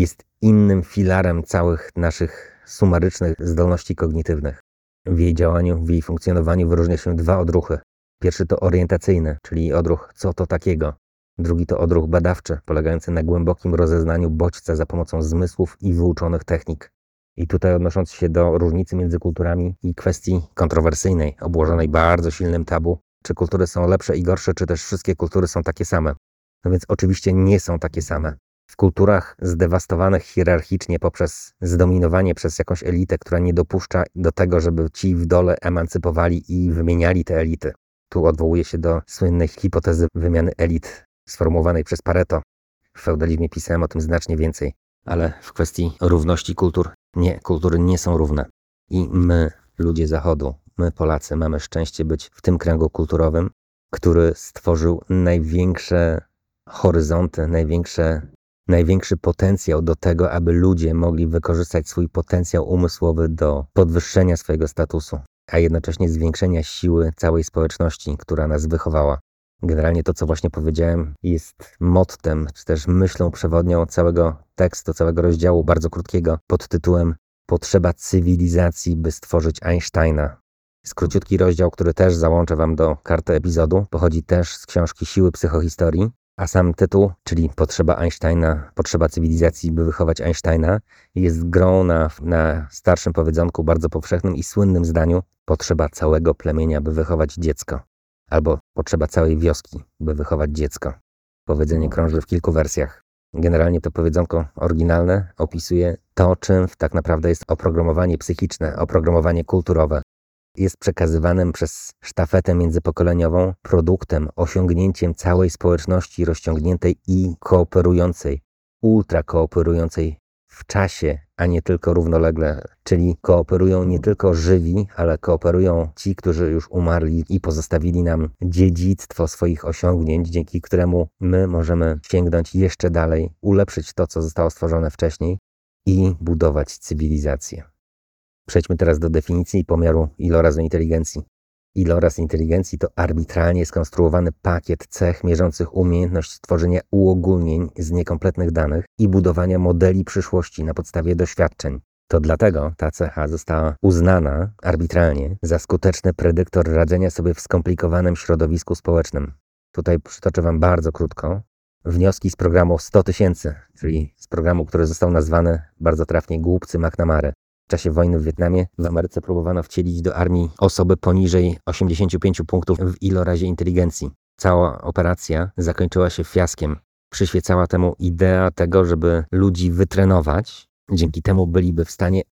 innym filarem całych naszych sumarycznych zdolności kognitywnych. W jej działaniu, w jej funkcjonowaniu wyróżnia się dwa odruchy. Pierwszy to orientacyjny, czyli odruch co to takiego. Drugi to odruch badawczy, polegający na głębokim rozeznaniu bodźca za pomocą zmysłów i wyuczonych technik. I tutaj odnosząc się do różnicy między kulturami i kwestii kontrowersyjnej, obłożonej bardzo silnym tabu, czy kultury są lepsze i gorsze, czy też wszystkie kultury są takie same. No więc oczywiście nie są takie same. W kulturach zdewastowanych hierarchicznie poprzez zdominowanie przez jakąś elitę, która nie dopuszcza do tego, żeby ci w dole emancypowali i wymieniali te elity. Tu odwołuję się do słynnej hipotezy wymiany elit sformułowanej przez Pareto. W feudalizmie pisałem o tym znacznie więcej, ale w kwestii równości kultury nie są równe. I my, ludzie Zachodu, my Polacy, mamy szczęście być w tym kręgu kulturowym, który stworzył największe horyzonty, największy potencjał do tego, aby ludzie mogli wykorzystać swój potencjał umysłowy do podwyższenia swojego statusu, a jednocześnie zwiększenia siły całej społeczności, która nas wychowała. Generalnie to, co właśnie powiedziałem, jest mottem, czy też myślą przewodnią całego tekstu, całego rozdziału, bardzo krótkiego, pod tytułem Potrzeba cywilizacji, by stworzyć Einsteina. Jest króciutki rozdział, który też załączę Wam do karty epizodu, pochodzi też z książki Siły psychohistorii, a sam tytuł, czyli Potrzeba Einsteina, Potrzeba cywilizacji, by wychować Einsteina, jest grą na starszym powiedzonku, bardzo powszechnym i słynnym zdaniu Potrzeba całego plemienia, by wychować dziecko. Albo potrzeba całej wioski, by wychować dziecko. Powiedzenie krąży w kilku wersjach. Generalnie to powiedzonko oryginalne opisuje to, czym tak naprawdę jest oprogramowanie psychiczne, oprogramowanie kulturowe. Jest przekazywanym przez sztafetę międzypokoleniową produktem, osiągnięciem całej społeczności rozciągniętej i kooperującej, ultrakooperującej w czasie, a nie tylko równolegle, czyli kooperują nie tylko żywi, ale kooperują ci, którzy już umarli i pozostawili nam dziedzictwo swoich osiągnięć, dzięki któremu my możemy sięgnąć jeszcze dalej, ulepszyć to, co zostało stworzone wcześniej i budować cywilizację. Przejdźmy teraz do definicji i pomiaru ilorazu inteligencji. Iloraz inteligencji to arbitralnie skonstruowany pakiet cech mierzących umiejętność stworzenia uogólnień z niekompletnych danych i budowania modeli przyszłości na podstawie doświadczeń. To dlatego ta cecha została uznana arbitralnie za skuteczny predyktor radzenia sobie w skomplikowanym środowisku społecznym. Tutaj przytoczę Wam bardzo krótko wnioski z programu 100 000, czyli z programu, który został nazwany bardzo trafnie Głupcy McNamary. W czasie wojny w Wietnamie w Ameryce próbowano wcielić do armii osoby poniżej 85 punktów w ilorazie inteligencji. Cała operacja zakończyła się fiaskiem. Przyświecała temu idea tego, żeby ludzi wytrenować. Dzięki temu byliby w stanie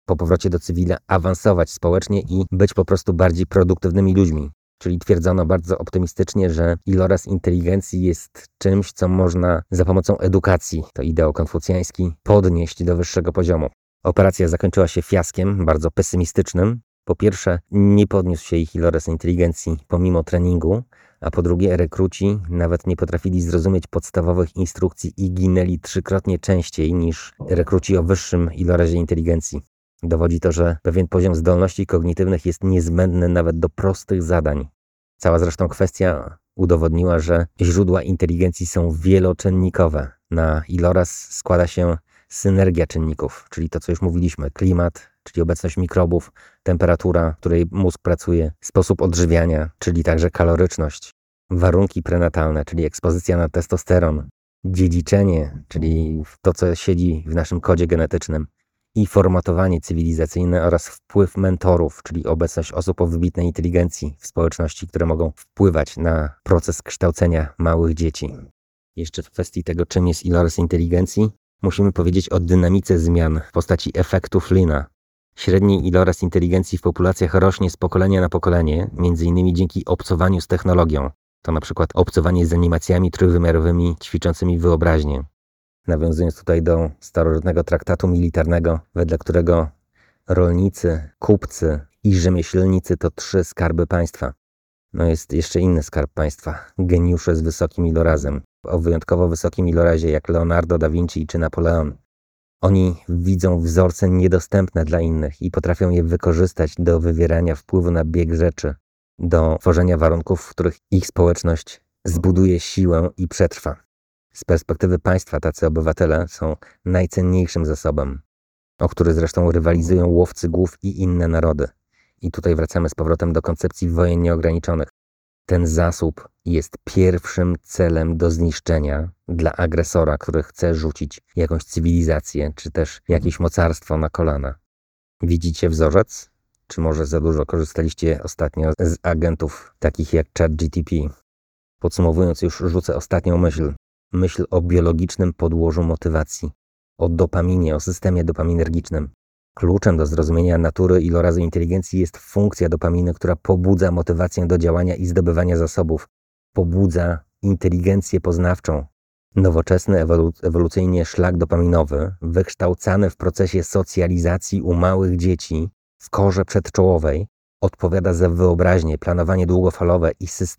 po powrocie do cywila awansować społecznie i być po prostu bardziej produktywnymi ludźmi. Czyli twierdzono bardzo optymistycznie, że iloraz inteligencji jest czymś, co można za pomocą edukacji, to ideał konfucjański, podnieść do wyższego poziomu. Operacja zakończyła się fiaskiem, bardzo pesymistycznym. Po pierwsze, nie podniósł się ich iloraz inteligencji pomimo treningu, a po drugie, rekruci nawet nie potrafili zrozumieć podstawowych instrukcji i ginęli 3-krotnie częściej niż rekruci o wyższym ilorazie inteligencji. Dowodzi to, że pewien poziom zdolności kognitywnych jest niezbędny nawet do prostych zadań. Cała zresztą kwestia udowodniła, że źródła inteligencji są wieloczynnikowe. Na iloraz składa się synergia czynników, czyli to, co już mówiliśmy, klimat, czyli obecność mikrobów, temperatura, w której mózg pracuje, sposób odżywiania, czyli także kaloryczność, warunki prenatalne, czyli ekspozycja na testosteron, dziedziczenie, czyli to, co siedzi w naszym kodzie genetycznym, i formatowanie cywilizacyjne oraz wpływ mentorów, czyli obecność osób o wybitnej inteligencji w społeczności, które mogą wpływać na proces kształcenia małych dzieci. Jeszcze w kwestii tego, czym jest iloraz inteligencji, musimy powiedzieć o dynamice zmian w postaci efektu Flynna. Średni iloraz inteligencji w populacjach rośnie z pokolenia na pokolenie, m.in. dzięki obcowaniu z technologią. To na przykład obcowanie z animacjami trójwymiarowymi ćwiczącymi wyobraźnię. Nawiązując tutaj do starożytnego traktatu militarnego, wedle którego rolnicy, kupcy i rzemieślnicy to 3 skarby państwa. No jest jeszcze inny skarb państwa, geniusze z wysokim ilorazem, o wyjątkowo wysokim ilorazie jak Leonardo da Vinci czy Napoleon. Oni widzą wzorce niedostępne dla innych i potrafią je wykorzystać do wywierania wpływu na bieg rzeczy, do tworzenia warunków, w których ich społeczność zbuduje siłę i przetrwa. Z perspektywy państwa tacy obywatele są najcenniejszym zasobem, o który zresztą rywalizują łowcy głów i inne narody. I tutaj wracamy z powrotem do koncepcji wojen nieograniczonych. Ten zasób jest pierwszym celem do zniszczenia dla agresora, który chce rzucić jakąś cywilizację, czy też jakieś mocarstwo na kolana. Widzicie wzorzec? Czy może za dużo korzystaliście ostatnio z agentów takich jak ChatGTP? Podsumowując już, rzucę ostatnią myśl. Myśl o biologicznym podłożu motywacji, o dopaminie, o systemie dopaminergicznym. Kluczem do zrozumienia natury ilorazu inteligencji jest funkcja dopaminy, która pobudza motywację do działania i zdobywania zasobów, pobudza inteligencję poznawczą. Nowoczesny ewolucyjnie szlak dopaminowy, wykształcany w procesie socjalizacji u małych dzieci w korze przedczołowej, odpowiada za wyobraźnię, planowanie długofalowe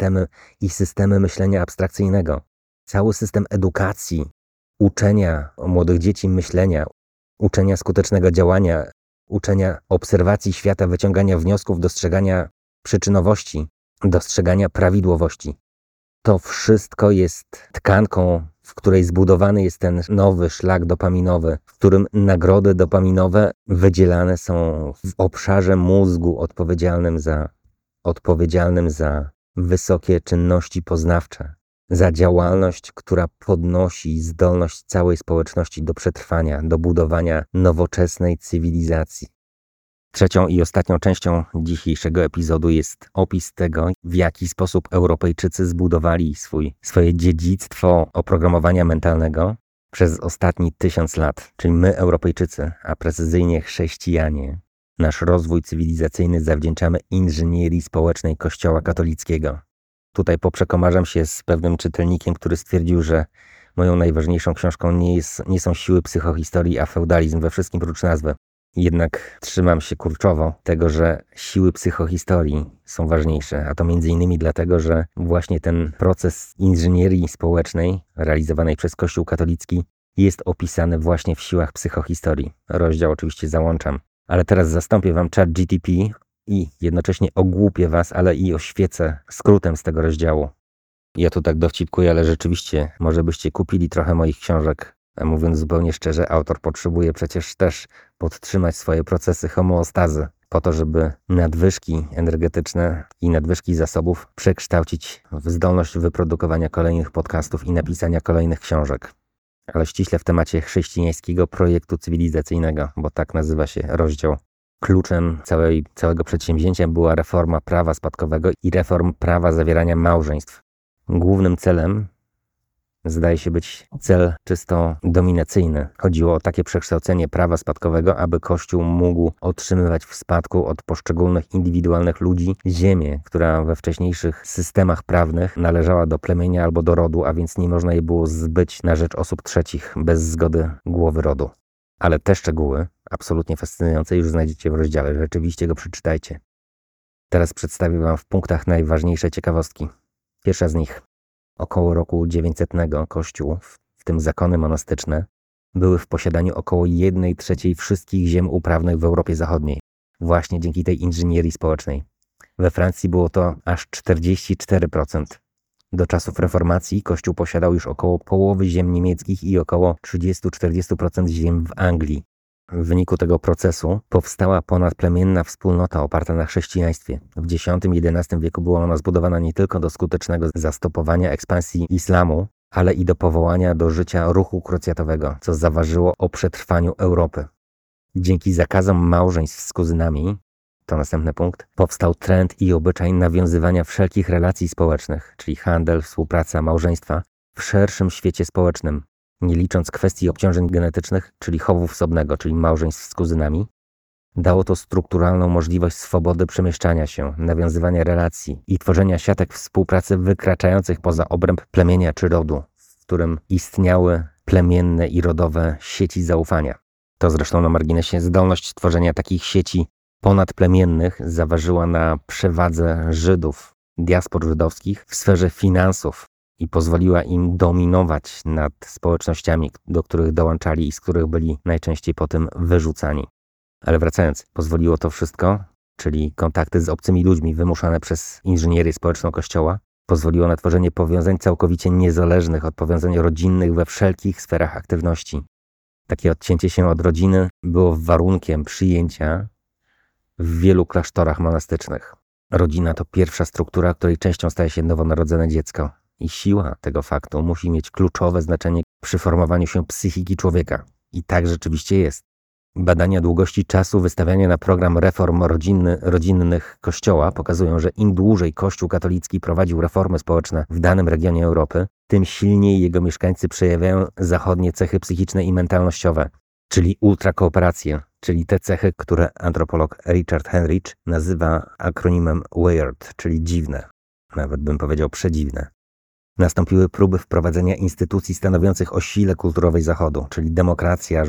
i systemy myślenia abstrakcyjnego. Cały system edukacji, uczenia młodych dzieci myślenia, uczenia skutecznego działania, uczenia obserwacji świata, wyciągania wniosków, dostrzegania przyczynowości, dostrzegania prawidłowości. To wszystko jest tkanką, w której zbudowany jest ten nowy szlak dopaminowy, w którym nagrody dopaminowe wydzielane są w obszarze mózgu odpowiedzialnym za wysokie czynności poznawcze, za działalność, która podnosi zdolność całej społeczności do przetrwania, do budowania nowoczesnej cywilizacji. Trzecią i ostatnią częścią dzisiejszego epizodu jest opis tego, w jaki sposób Europejczycy zbudowali swoje dziedzictwo oprogramowania mentalnego przez ostatni 1000 lat. Czyli my, Europejczycy, a precyzyjnie chrześcijanie, nasz rozwój cywilizacyjny zawdzięczamy inżynierii społecznej Kościoła katolickiego. Tutaj poprzekomarzam się z pewnym czytelnikiem, który stwierdził, że moją najważniejszą książką nie są siły psychohistorii, a feudalizm we wszystkim prócz nazwy. Jednak trzymam się kurczowo tego, że siły psychohistorii są ważniejsze, a to m.in. dlatego, że właśnie ten proces inżynierii społecznej realizowanej przez Kościół katolicki jest opisany właśnie w siłach psychohistorii. Rozdział oczywiście załączam. Ale teraz zastąpię wam ChatGTP i jednocześnie ogłupię was, ale i oświecę skrótem z tego rozdziału. Ja tu tak dowcipkuję, ale rzeczywiście może byście kupili trochę moich książek. A mówiąc zupełnie szczerze, autor potrzebuje przecież też podtrzymać swoje procesy homeostazy po to, żeby nadwyżki energetyczne i nadwyżki zasobów przekształcić w zdolność wyprodukowania kolejnych podcastów i napisania kolejnych książek. Ale ściśle w temacie chrześcijańskiego projektu cywilizacyjnego, bo tak nazywa się rozdział. Kluczem całego przedsięwzięcia była reforma prawa spadkowego i reform prawa zawierania małżeństw. Głównym celem Zdaje się być cel czysto dominacyjny. Chodziło o takie przekształcenie prawa spadkowego, aby Kościół mógł otrzymywać w spadku od poszczególnych indywidualnych ludzi ziemię, która we wcześniejszych systemach prawnych należała do plemienia albo do rodu, a więc nie można jej było zbyć na rzecz osób trzecich bez zgody głowy rodu. Ale te szczegóły, absolutnie fascynujące, już znajdziecie w rozdziale. Rzeczywiście go przeczytajcie. Teraz przedstawię Wam w punktach najważniejsze ciekawostki. Pierwsza z nich. Około roku 900 Kościół, w tym zakony monastyczne, były w posiadaniu około 1/3 wszystkich ziem uprawnych w Europie Zachodniej. Właśnie dzięki tej inżynierii społecznej. We Francji było to aż 44%. Do czasów reformacji Kościół posiadał już około połowy ziem niemieckich i około 30-40% ziem w Anglii. W wyniku tego procesu powstała ponadplemienna wspólnota oparta na chrześcijaństwie. W X-XI wieku była ona zbudowana nie tylko do skutecznego zastopowania ekspansji islamu, ale i do powołania do życia ruchu krucjatowego, co zaważyło o przetrwaniu Europy. Dzięki zakazom małżeństw z kuzynami, to następny punkt, powstał trend i obyczaj nawiązywania wszelkich relacji społecznych, czyli handel, współpraca, małżeństwa, w szerszym świecie społecznym, nie licząc kwestii obciążeń genetycznych, czyli chowu wsobnego, czyli małżeństw z kuzynami. Dało to strukturalną możliwość swobody przemieszczania się, nawiązywania relacji i tworzenia siatek współpracy wykraczających poza obręb plemienia czy rodu, w którym istniały plemienne i rodowe sieci zaufania. To zresztą na marginesie zdolność tworzenia takich sieci ponadplemiennych zaważyła na przewadze Żydów, diaspor żydowskich w sferze finansów i pozwoliła im dominować nad społecznościami, do których dołączali i z których byli najczęściej potem wyrzucani. Ale wracając, pozwoliło to wszystko, czyli kontakty z obcymi ludźmi wymuszane przez inżynierię społeczną Kościoła, pozwoliło na tworzenie powiązań całkowicie niezależnych od powiązań rodzinnych we wszelkich sferach aktywności. Takie odcięcie się od rodziny było warunkiem przyjęcia w wielu klasztorach monastycznych. Rodzina to pierwsza struktura, której częścią staje się nowonarodzone dziecko. I siła tego faktu musi mieć kluczowe znaczenie przy formowaniu się psychiki człowieka. I tak rzeczywiście jest. Badania długości czasu wystawiania na program reform rodzinnych Kościoła pokazują, że im dłużej Kościół katolicki prowadził reformy społeczne w danym regionie Europy, tym silniej jego mieszkańcy przejawiają zachodnie cechy psychiczne i mentalnościowe, czyli ultrakooperację, czyli te cechy, które antropolog Richard Henrich nazywa akronimem WEIRD, czyli dziwne. Nawet bym powiedział przedziwne. Nastąpiły próby wprowadzenia instytucji stanowiących o sile kulturowej Zachodu, czyli demokracja,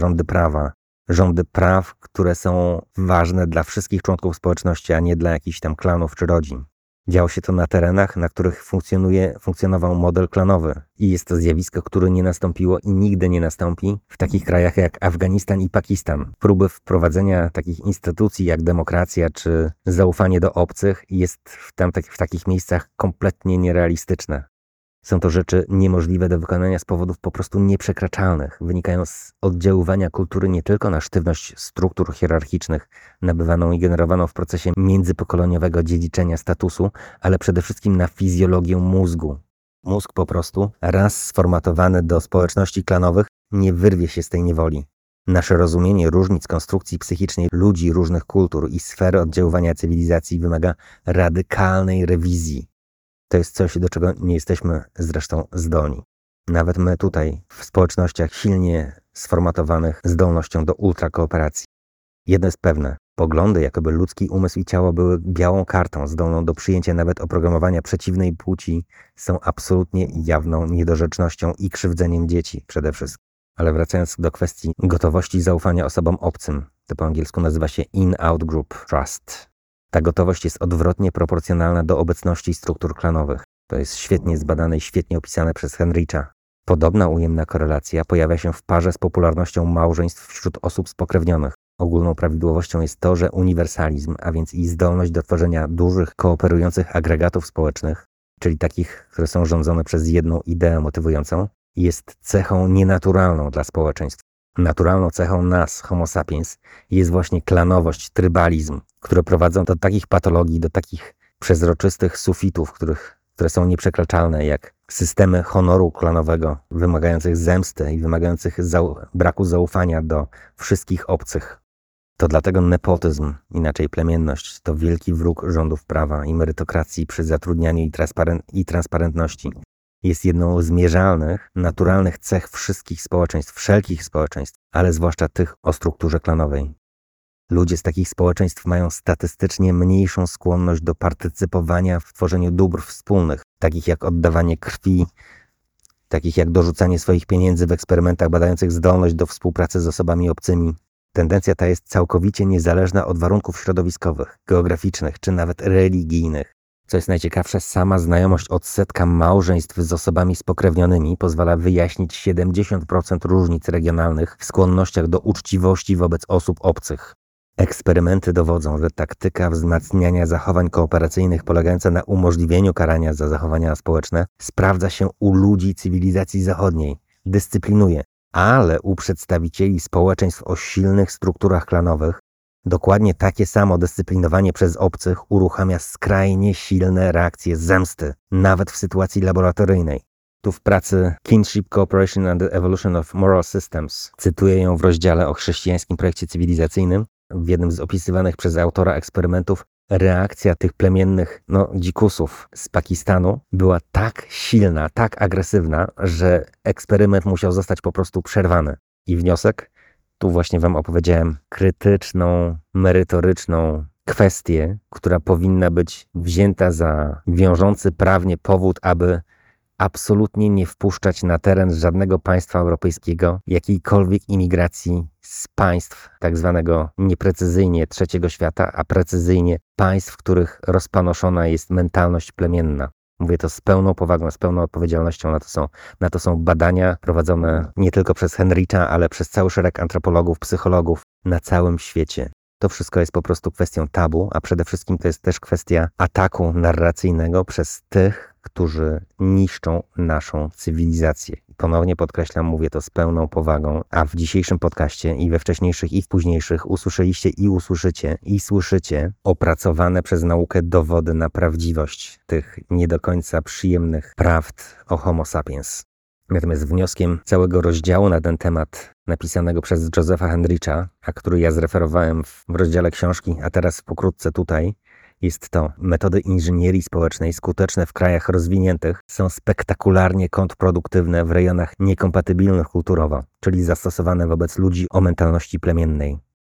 rządy praw, które są ważne dla wszystkich członków społeczności, a nie dla jakichś tam klanów czy rodzin. Działo się to na terenach, na których funkcjonował model klanowy i jest to zjawisko, które nie nastąpiło i nigdy nie nastąpi w takich krajach jak Afganistan i Pakistan. Próby wprowadzenia takich instytucji jak demokracja czy zaufanie do obcych jest w takich miejscach kompletnie nierealistyczne. Są to rzeczy niemożliwe do wykonania z powodów po prostu nieprzekraczalnych. Wynikają z oddziaływania kultury nie tylko na sztywność struktur hierarchicznych nabywaną i generowaną w procesie międzypokoleniowego dziedziczenia statusu, ale przede wszystkim na fizjologię mózgu. Mózg po prostu, raz sformatowany do społeczności klanowych, nie wyrwie się z tej niewoli. Nasze rozumienie różnic konstrukcji psychicznej ludzi różnych kultur i sfery oddziaływania cywilizacji wymaga radykalnej rewizji. To jest coś, do czego nie jesteśmy zresztą zdolni. Nawet my tutaj, w społecznościach silnie sformatowanych zdolnością do ultrakooperacji. Jedno jest pewne, poglądy, jakoby ludzki umysł i ciało były białą kartą zdolną do przyjęcia nawet oprogramowania przeciwnej płci, są absolutnie jawną niedorzecznością i krzywdzeniem dzieci przede wszystkim. Ale wracając do kwestii gotowości zaufania osobom obcym, to po angielsku nazywa się in-out group trust. Ta gotowość jest odwrotnie proporcjonalna do obecności struktur klanowych. To jest świetnie zbadane i świetnie opisane przez Henricha. Podobna ujemna korelacja pojawia się w parze z popularnością małżeństw wśród osób spokrewnionych. Ogólną prawidłowością jest to, że uniwersalizm, a więc i zdolność do tworzenia dużych, kooperujących agregatów społecznych, czyli takich, które są rządzone przez jedną ideę motywującą, jest cechą nienaturalną dla społeczeństw. Naturalną cechą nas, homo sapiens, jest właśnie klanowość, trybalizm, które prowadzą do takich patologii, do takich przezroczystych sufitów, które są nieprzekraczalne, jak systemy honoru klanowego, wymagających zemsty i wymagających braku zaufania do wszystkich obcych. To dlatego nepotyzm, inaczej plemienność, to wielki wróg rządów prawa i merytokracji przy zatrudnianiu i transparentności. Jest jedną z mierzalnych, naturalnych cech wszystkich społeczeństw, wszelkich społeczeństw, ale zwłaszcza tych o strukturze klanowej. Ludzie z takich społeczeństw mają statystycznie mniejszą skłonność do partycypowania w tworzeniu dóbr wspólnych, takich jak oddawanie krwi, takich jak dorzucanie swoich pieniędzy w eksperymentach badających zdolność do współpracy z osobami obcymi. Tendencja ta jest całkowicie niezależna od warunków środowiskowych, geograficznych czy nawet religijnych. Co jest najciekawsze, sama znajomość odsetka małżeństw z osobami spokrewnionymi pozwala wyjaśnić 70% różnic regionalnych w skłonnościach do uczciwości wobec osób obcych. Eksperymenty dowodzą, że taktyka wzmacniania zachowań kooperacyjnych polegająca na umożliwieniu karania za zachowania społeczne sprawdza się u ludzi cywilizacji zachodniej, dyscyplinuje, ale u przedstawicieli społeczeństw o silnych strukturach klanowych dokładnie takie samo dyscyplinowanie przez obcych uruchamia skrajnie silne reakcje zemsty, nawet w sytuacji laboratoryjnej. Tu w pracy Kinship Cooperation and the Evolution of Moral Systems, cytuję ją w rozdziale o chrześcijańskim projekcie cywilizacyjnym, w jednym z opisywanych przez autora eksperymentów, reakcja tych plemiennych dzikusów z Pakistanu była tak silna, tak agresywna, że eksperyment musiał zostać po prostu przerwany. I wniosek? Tu właśnie wam opowiedziałem krytyczną, merytoryczną kwestię, która powinna być wzięta za wiążący prawnie powód, aby absolutnie nie wpuszczać na teren żadnego państwa europejskiego jakiejkolwiek imigracji z państw tak zwanego nieprecyzyjnie trzeciego świata, a precyzyjnie państw, w których rozpanoszona jest mentalność plemienna. Mówię to z pełną powagą, z pełną odpowiedzialnością. Na to są badania prowadzone nie tylko przez Henricha, ale przez cały szereg antropologów, psychologów na całym świecie. To wszystko jest po prostu kwestią tabu, a przede wszystkim to jest też kwestia ataku narracyjnego przez tych, którzy niszczą naszą cywilizację. Ponownie podkreślam, mówię to z pełną powagą, a w dzisiejszym podcaście i we wcześniejszych i w późniejszych usłyszeliście i usłyszycie i słyszycie opracowane przez naukę dowody na prawdziwość tych nie do końca przyjemnych prawd o Homo sapiens. Natomiast wnioskiem całego rozdziału na ten temat napisanego przez Josepha Henricha, a który ja zreferowałem w rozdziale książki, a teraz pokrótce tutaj, jest to: metody inżynierii społecznej skuteczne w krajach rozwiniętych są spektakularnie kontrproduktywne w rejonach niekompatybilnych kulturowo, czyli zastosowane wobec ludzi o mentalności plemiennej.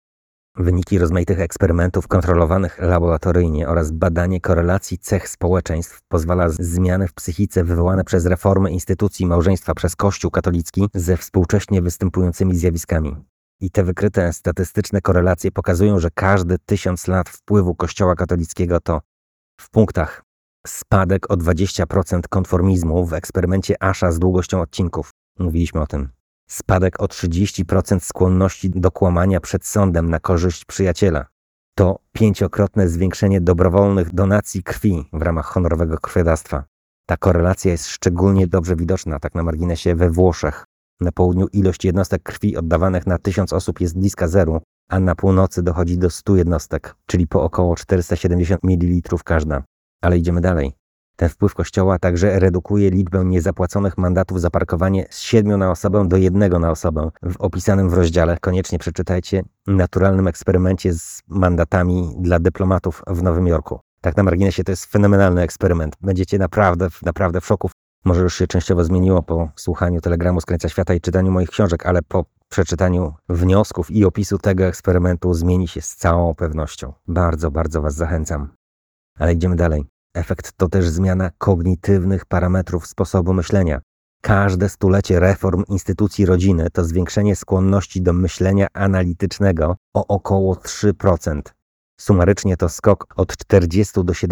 Wyniki rozmaitych eksperymentów kontrolowanych laboratoryjnie oraz badanie korelacji cech społeczeństw pozwala zmiany w psychice wywołane przez reformy instytucji małżeństwa przez Kościół katolicki ze współcześnie występującymi zjawiskami. I te wykryte statystyczne korelacje pokazują, że każdy 1000 lat wpływu Kościoła katolickiego to w punktach spadek o 20% konformizmu w eksperymencie Asha z długością odcinków. Mówiliśmy o tym. Spadek o 30% skłonności do kłamania przed sądem na korzyść przyjaciela. To 5-krotne zwiększenie dobrowolnych donacji krwi w ramach honorowego krwiodawstwa. Ta korelacja jest szczególnie dobrze widoczna, tak na marginesie, we Włoszech. Na południu ilość jednostek krwi oddawanych na 1000 osób jest bliska zeru, a na północy dochodzi do 100 jednostek, czyli po około 470 ml każda. Ale idziemy dalej. Ten wpływ Kościoła także redukuje liczbę niezapłaconych mandatów za parkowanie z 7 na osobę do 1 na osobę. W opisanym w rozdziale, koniecznie przeczytajcie, naturalnym eksperymencie z mandatami dla dyplomatów w Nowym Jorku. Tak na marginesie, to jest fenomenalny eksperyment. Będziecie naprawdę w szoku. Może już się częściowo zmieniło po słuchaniu Telegramu z krańca świata i czytaniu moich książek, ale po przeczytaniu wniosków i opisu tego eksperymentu zmieni się z całą pewnością. Bardzo was zachęcam. Ale idziemy dalej. Efekt to też zmiana kognitywnych parametrów sposobu myślenia. Każde stulecie reform instytucji rodziny to zwiększenie skłonności do myślenia analitycznego o około 3%. Sumarycznie to skok od 40 do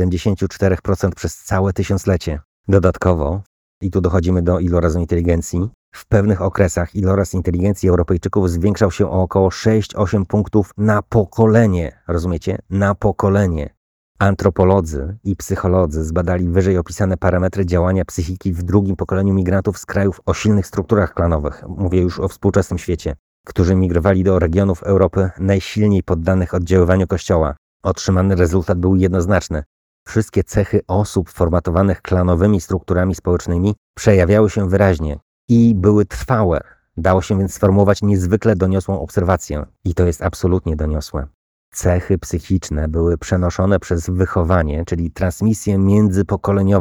74% przez całe tysiąclecie. Dodatkowo, i tu dochodzimy do ilorazu inteligencji, w pewnych okresach iloraz inteligencji Europejczyków zwiększał się o około 6-8 punktów na pokolenie. Rozumiecie? Na pokolenie. Antropolodzy i psycholodzy zbadali wyżej opisane parametry działania psychiki w drugim pokoleniu migrantów z krajów o silnych strukturach klanowych. Mówię już o współczesnym świecie, którzy migrowali do regionów Europy najsilniej poddanych oddziaływaniu Kościoła. Otrzymany rezultat był jednoznaczny. Wszystkie cechy osób formatowanych klanowymi strukturami społecznymi przejawiały się wyraźnie i były trwałe. Dało się więc sformułować niezwykle doniosłą obserwację. I to jest absolutnie doniosłe. Cechy psychiczne były przenoszone przez wychowanie, czyli transmisję międzypokoleniową,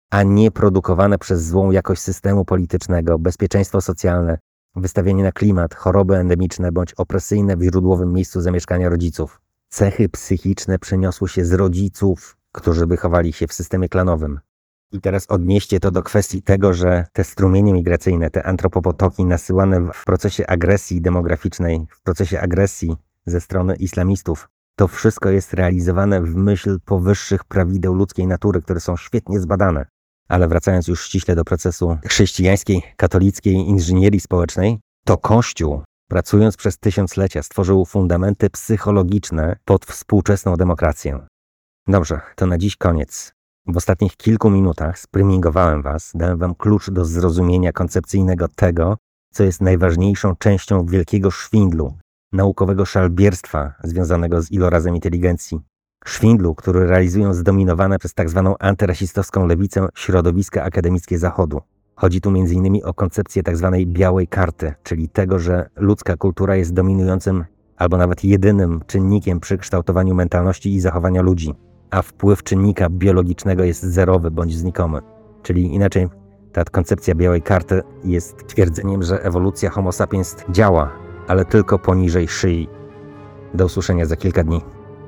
a nie produkowane przez złą jakość systemu politycznego, bezpieczeństwo socjalne, wystawienie na klimat, choroby endemiczne bądź opresyjne w źródłowym miejscu zamieszkania rodziców. Cechy psychiczne przeniosły się z rodziców, którzy wychowali się w systemie klanowym. I teraz odnieście to do kwestii tego, że te strumienie migracyjne, te antropopotoki nasyłane w procesie agresji demograficznej, w procesie agresji ze strony islamistów, to wszystko jest realizowane w myśl powyższych prawideł ludzkiej natury, które są świetnie zbadane. Ale wracając już ściśle do procesu chrześcijańskiej, katolickiej inżynierii społecznej, to Kościół, pracując przez tysiąclecia, stworzył fundamenty psychologiczne pod współczesną demokrację. Dobrze, to na dziś koniec. W ostatnich kilku minutach sprymingowałem was, dałem wam klucz do zrozumienia koncepcyjnego tego, co jest najważniejszą częścią wielkiego szwindlu, naukowego szalbierstwa związanego z ilorazem inteligencji. Szwindlu, który realizują zdominowane przez tzw. antyrasistowską lewicę środowiska akademickie Zachodu. Chodzi tu m.in. o koncepcję tzw. białej karty, czyli tego, że ludzka kultura jest dominującym albo nawet jedynym czynnikiem przy kształtowaniu mentalności i zachowania ludzi, a wpływ czynnika biologicznego jest zerowy bądź znikomy. Czyli inaczej, ta koncepcja białej karty jest twierdzeniem, że ewolucja Homo sapiens działa, ale tylko poniżej szyi. Do usłyszenia za kilka dni.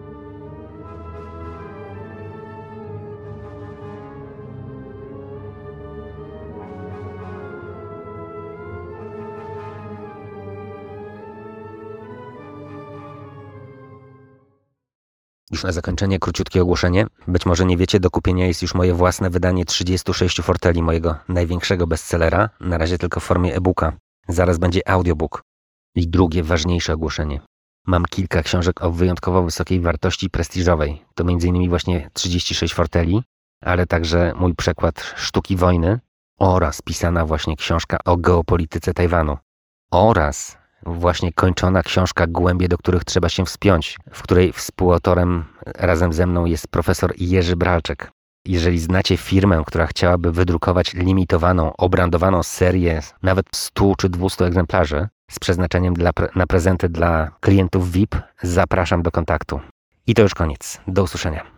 Już na zakończenie króciutkie ogłoszenie. Być może nie wiecie, do kupienia jest już moje własne wydanie 36 forteli mojego największego bestsellera, na razie tylko w formie e-booka. Zaraz będzie audiobook. I drugie, ważniejsze ogłoszenie. Mam kilka książek o wyjątkowo wysokiej wartości prestiżowej. To m.in. właśnie 36 forteli, ale także mój przekład Sztuki wojny oraz pisana właśnie książka o geopolityce Tajwanu. Oraz właśnie kończona książka Głębie, do których trzeba się wspiąć, w której współautorem razem ze mną jest profesor Jerzy Bralczek. Jeżeli znacie firmę, która chciałaby wydrukować limitowaną, obrandowaną serię nawet 100 czy 200 egzemplarzy z przeznaczeniem na prezenty dla klientów VIP, zapraszam do kontaktu. I to już koniec. Do usłyszenia.